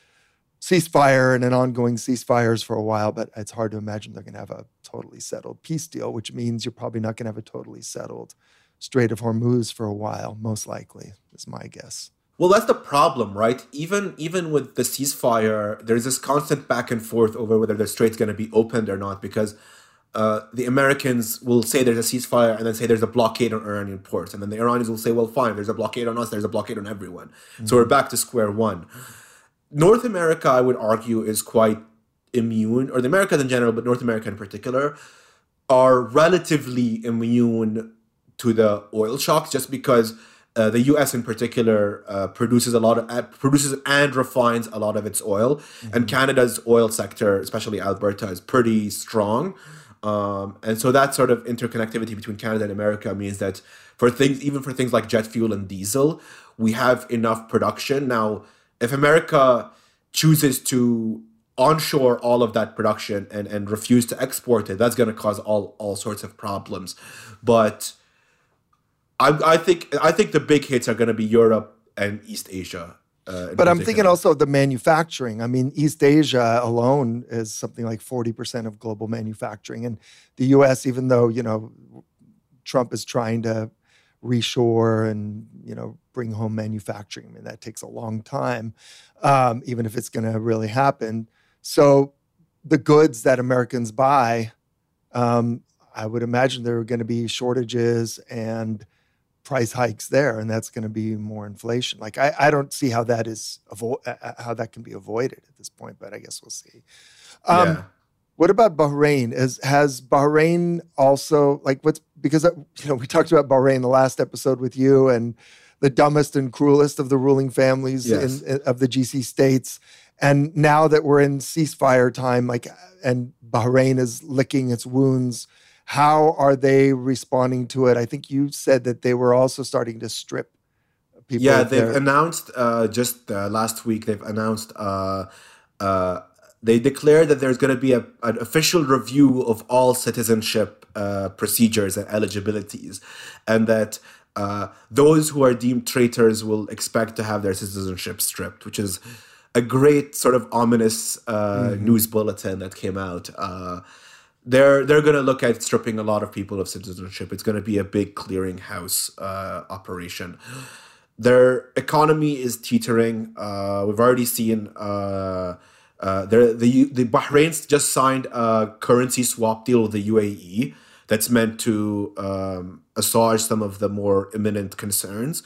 ceasefire and an ongoing ceasefires for a while, but it's hard to imagine they're going to have a totally settled peace deal, which means you're probably not going to have a totally settled Strait of Hormuz for a while, most likely, is my guess. Well, that's the problem, right? Even even with the ceasefire, there's this constant back and forth over whether the strait's going to be opened or not, because Uh, the Americans will say there's a ceasefire and then say there's a blockade on Iranian ports. And then the Iranians will say, well, fine, there's a blockade on us, there's a blockade on everyone. Mm-hmm. So we're back to square one. North America, I would argue, is quite immune, or the Americas in general, but North America in particular, are relatively immune to the oil shocks just because uh, the U S in particular uh, produces a lot of uh, produces and refines a lot of its oil. Mm-hmm. And Canada's oil sector, especially Alberta, is pretty strong. Um, and so that sort of interconnectivity between Canada and America means that for things, even for things like jet fuel and diesel, we have enough production. Now, if America chooses to onshore all of that production and, and refuse to export it, that's going to cause all, all sorts of problems. But I, I think I think the big hits are going to be Europe and East Asia. Uh, but I'm thinking also the manufacturing. I mean, East Asia alone is something like forty percent of global manufacturing. And the U S, even though, you know, Trump is trying to reshore and, you know, bring home manufacturing, I mean, that takes a long time, um, even if it's going to really happen. So the goods that Americans buy, um, I would imagine there are going to be shortages and price hikes there, and that's going to be more inflation. Like I, I don't see how that is avo- how that can be avoided at this point, but I guess we'll see. Um, yeah. What about Bahrain? Is has Bahrain also like what's because you know we talked about Bahrain the last episode with you and the dumbest and cruelest of the ruling families yes. in, in, of the G C states, and now that we're in ceasefire time, like and Bahrain is licking its wounds. How are they responding to it? I think you said that they were also starting to strip people. Yeah, they've their... announced uh, just uh, last week, they've announced, uh, uh, they declared that there's going to be a, an official review of all citizenship uh, procedures and eligibilities, and that uh, those who are deemed traitors will expect to have their citizenship stripped, which is a great sort of ominous uh, mm-hmm. news bulletin that came out. Uh, They're they're going to look at stripping a lot of people of citizenship. It's going to be a big clearinghouse uh, operation. Their economy is teetering. Uh, we've already seen uh, uh, the the Bahrain's just signed a currency swap deal with the U A E that's meant to um, assuage some of the more imminent concerns.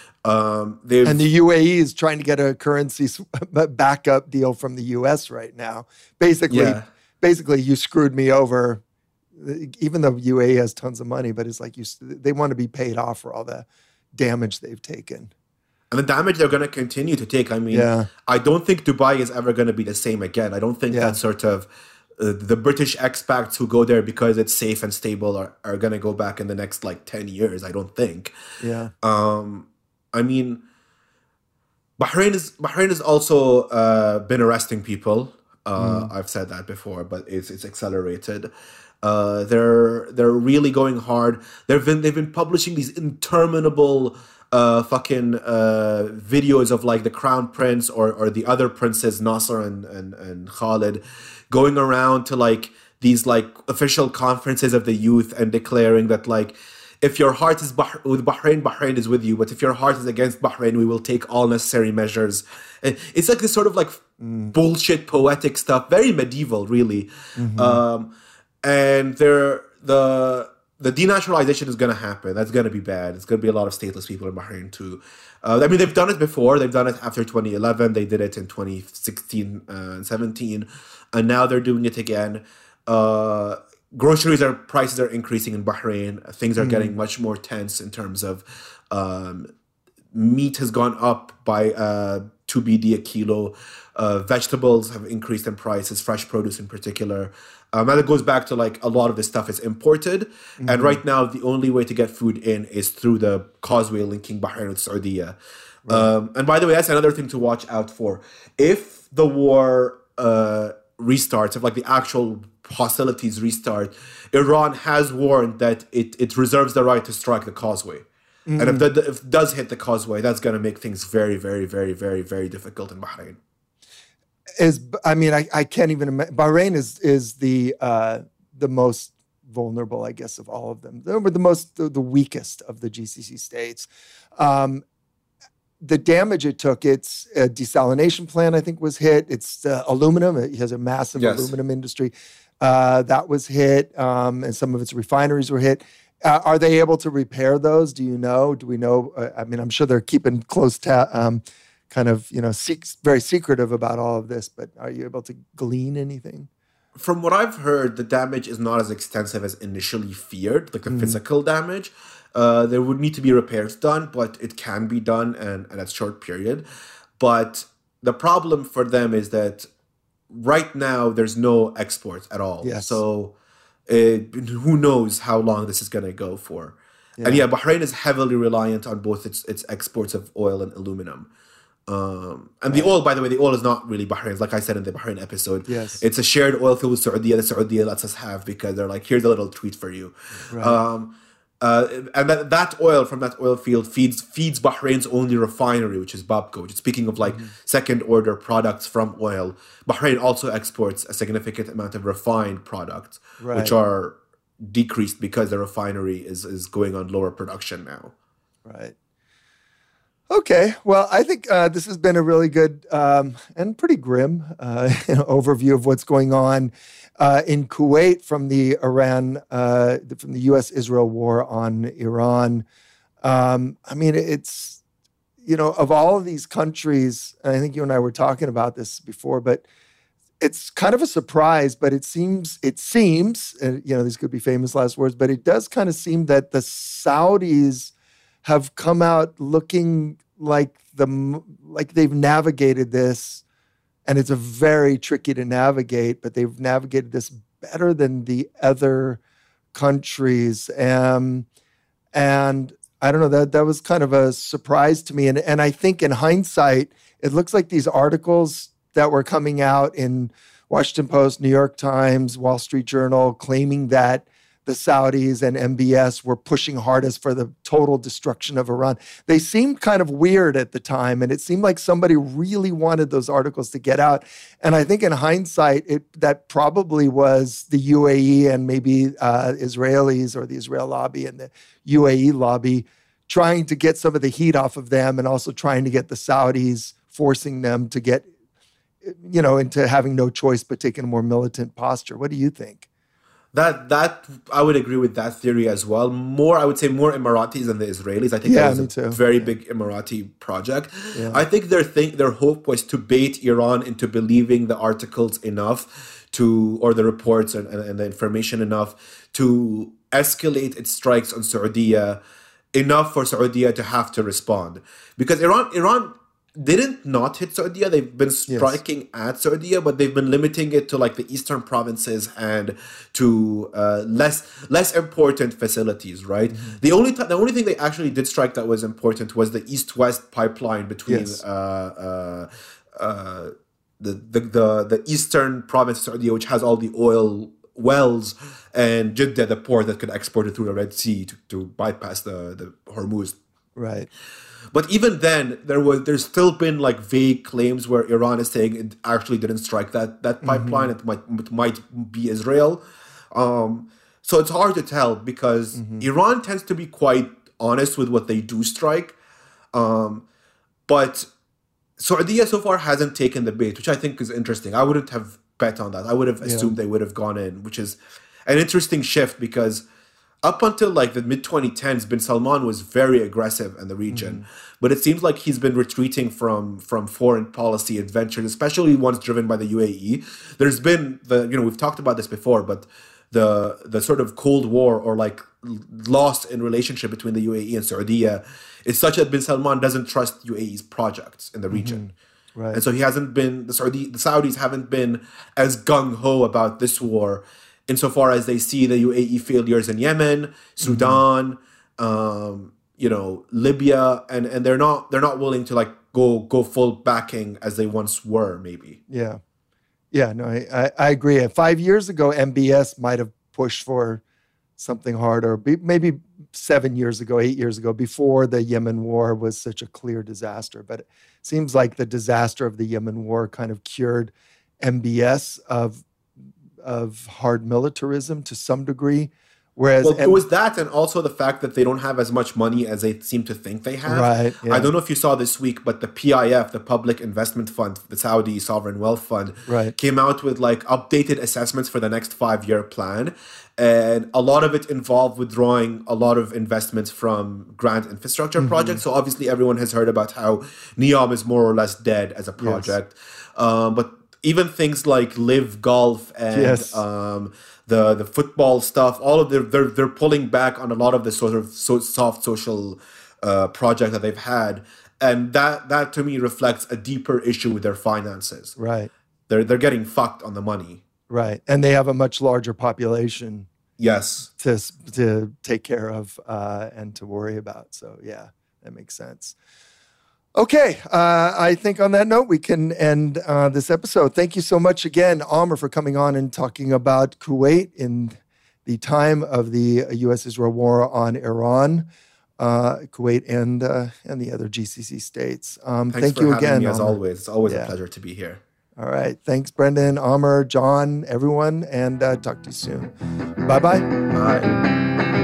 Um, and the U A E is trying to get a currency backup deal from the U S right now. Basically. Yeah. Basically, you screwed me over, even though U A E has tons of money, but it's like you they want to be paid off for all the damage they've taken. And the damage they're going to continue to take. I mean, yeah. I don't think Dubai is ever going to be the same again. I don't think yeah. that sort of uh, the British expats who go there because it's safe and stable are, are going to go back in the next like ten years. I don't think. Yeah. Um, I mean, Bahrain is Bahrain has also uh, been arresting people. Uh, mm. I've said that before, but it's it's accelerated. Uh, they're they're really going hard. They've been they've been publishing these interminable uh, fucking uh, videos of like the Crown Prince or or the other princes Nasser and and and Khalid going around to like these like official conferences of the youth and declaring that like, if your heart is bah- with Bahrain, Bahrain is with you. But if your heart is against Bahrain, we will take all necessary measures. And it's like this sort of like mm. bullshit poetic stuff, very medieval, really. Mm-hmm. Um, and there, the the denaturalization is going to happen. That's going to be bad. It's going to be a lot of stateless people in Bahrain too. Uh, I mean, they've done it before. They've done it after twenty eleven. They did it in twenty sixteen and seventeen, and now they're doing it again. Uh, Groceries are prices are increasing in Bahrain. Things are mm. getting much more tense in terms of um, meat has gone up by uh, two B D a kilo. Uh, vegetables have increased in prices, fresh produce in particular. Um, and it goes back to like a lot of this stuff is imported. Mm-hmm. And right now, the only way to get food in is through the causeway linking Bahrain with Saudi. Right. Um, and by the way, that's another thing to watch out for. If the war uh, restarts, if like the actual hostilities restart, Iran has warned that it, it reserves the right to strike the causeway. Mm-hmm. And if, the, if it does hit the causeway, that's going to make things very, very, very, very, very difficult in Bahrain. Is I mean, I, I can't even imagine. Bahrain is is the uh, the most vulnerable, I guess, of all of them. They're the most, the, the weakest of the G C C states. Um, the damage it took, its a desalination plant, I think, was hit. It's uh, aluminum. It has a massive yes. aluminum industry. Uh, that was hit, um, and some of its refineries were hit. Uh, are they able to repair those? Do you know? Do we know? Uh, I mean, I'm sure they're keeping close ta- um kind of, you know, sec- very secretive about all of this, but are you able to glean anything? From what I've heard, the damage is not as extensive as initially feared, like the mm. physical damage. Uh, there would need to be repairs done, but it can be done and, and at a short period. But the problem for them is that right now there's no exports at all. Yes. So it, who knows how long this is going to go for. Yeah. And yeah, Bahrain is heavily reliant on both its, its exports of oil and aluminum. Um, and right. the oil, by the way, the oil is not really Bahrain's. Like I said in the Bahrain episode, yes. it's a shared oil field with Saudi that Saudi lets us have because they're like, here's a little treat for you. Right. Um, uh, and that, that oil from that oil field feeds feeds Bahrain's only refinery, which is Babco. Which is, speaking of like mm-hmm. second order products from oil, Bahrain also exports a significant amount of refined products, right. which are decreased because the refinery is is going on lower production now. Right. Okay, well, I think uh, this has been a really good um, and pretty grim uh, you know, overview of what's going on uh, in Kuwait from the Iran, uh, from the U S Israel war on Iran. Um, I mean, it's, you know, of all of these countries, and I think you and I were talking about this before, but it's kind of a surprise, but it seems, it seems, and, you know, these could be famous last words, but it does kind of seem that the Saudis have come out looking like the like they've navigated this, and it's a very tricky to navigate, but they've navigated this better than the other countries. Um, and I don't know, that that was kind of a surprise to me. And and I think in hindsight, it looks like these articles that were coming out in Washington Post, New York Times, Wall Street Journal, claiming that the Saudis and M B S were pushing hardest for the total destruction of Iran. They seemed kind of weird at the time, and it seemed like somebody really wanted those articles to get out. And I think in hindsight, it, that probably was the U A E and maybe uh, Israelis or the Israel lobby and the U A E lobby trying to get some of the heat off of them, and also trying to get the Saudis, forcing them to get, you know, into having no choice but taking a more militant posture. What do you think? That that I would agree with that theory as well. More, I would say, more Emiratis than the Israelis. I think yeah, that was me a too. very yeah. big Emirati project. Yeah. I think their think their hope was to bait Iran into believing the articles enough to, or the reports and, and, and the information enough to escalate its strikes on Saudi enough for Saudi to have to respond. Because Iran, Iran. didn't not hit Saudi. They've been striking yes. at Saudi, but they've been limiting it to like the eastern provinces and to uh, less less important facilities. Right. Mm-hmm. The only th- the only thing they actually did strike that was important was the east-west pipeline between yes. uh, uh, uh, the, the the the eastern province of Saudi, which has all the oil wells, and Jeddah, the port that could export it through the Red Sea to, to bypass the the Hormuz. Right. But even then, there was there's still been like vague claims where Iran is saying it actually didn't strike that that pipeline. Mm-hmm. It might it might be Israel. Um, so it's hard to tell because mm-hmm. Iran tends to be quite honest with what they do strike. Um, but Saudi so far hasn't taken the bait, which I think is interesting. I wouldn't have bet on that. I would have assumed yeah. they would have gone in, which is an interesting shift because up until like the mid twenty tens, Bin Salman was very aggressive in the region, mm-hmm. but it seems like he's been retreating from from foreign policy adventures, especially ones driven by the U A E. There's been the you know we've talked about this before, but the the sort of Cold War or like lost in relationship between the U A E and Saudi is such that bin Salman doesn't trust U A E's projects in the region. Mm-hmm. Right. And so he hasn't been, the Saudi, the Saudis haven't been as gung-ho about this war insofar as they see the U A E failures in Yemen, Sudan, mm-hmm. um, you know, Libya, and, and they're not they're not willing to like go go full backing as they once were, maybe. Yeah. Yeah, no, I, I, I agree. Five years ago, M B S might have pushed for something harder, maybe seven years ago, eight years ago, before the Yemen war was such a clear disaster. But it seems like the disaster of the Yemen war kind of cured M B S of, of hard militarism to some degree. Whereas well, it was that, and also the fact that they don't have as much money as they seem to think they have. Right, yeah. I don't know if you saw this week, but the P I F, the Public Investment Fund, the Saudi Sovereign Wealth Fund, right. came out with like updated assessments for the next five-year plan. And a lot of it involved withdrawing a lot of investments from grand infrastructure mm-hmm. projects. So obviously everyone has heard about how NEOM is more or less dead as a project. Yes. Um, but even things like Live Golf and yes. um, the the football stuff, all of them, they're they're pulling back on a lot of the sort of so soft social uh, project that they've had, and that that to me reflects a deeper issue with their finances. Right, they're they're getting fucked on the money. Right, and they have a much larger population. Yes, to to take care of uh, and to worry about. So yeah, that makes sense. Okay, uh, I think on that note, we can end uh, this episode. Thank you so much again, Amr, for coming on and talking about Kuwait in the time of the U S Israel war on Iran, uh, Kuwait, and uh, and the other G C C states. Um, Thanks thank for you having again, me, as Amr. always. It's always yeah. a pleasure to be here. All right. Thanks, Brendan, Amr, John, everyone, and uh, talk to you soon. Bye-bye. Bye.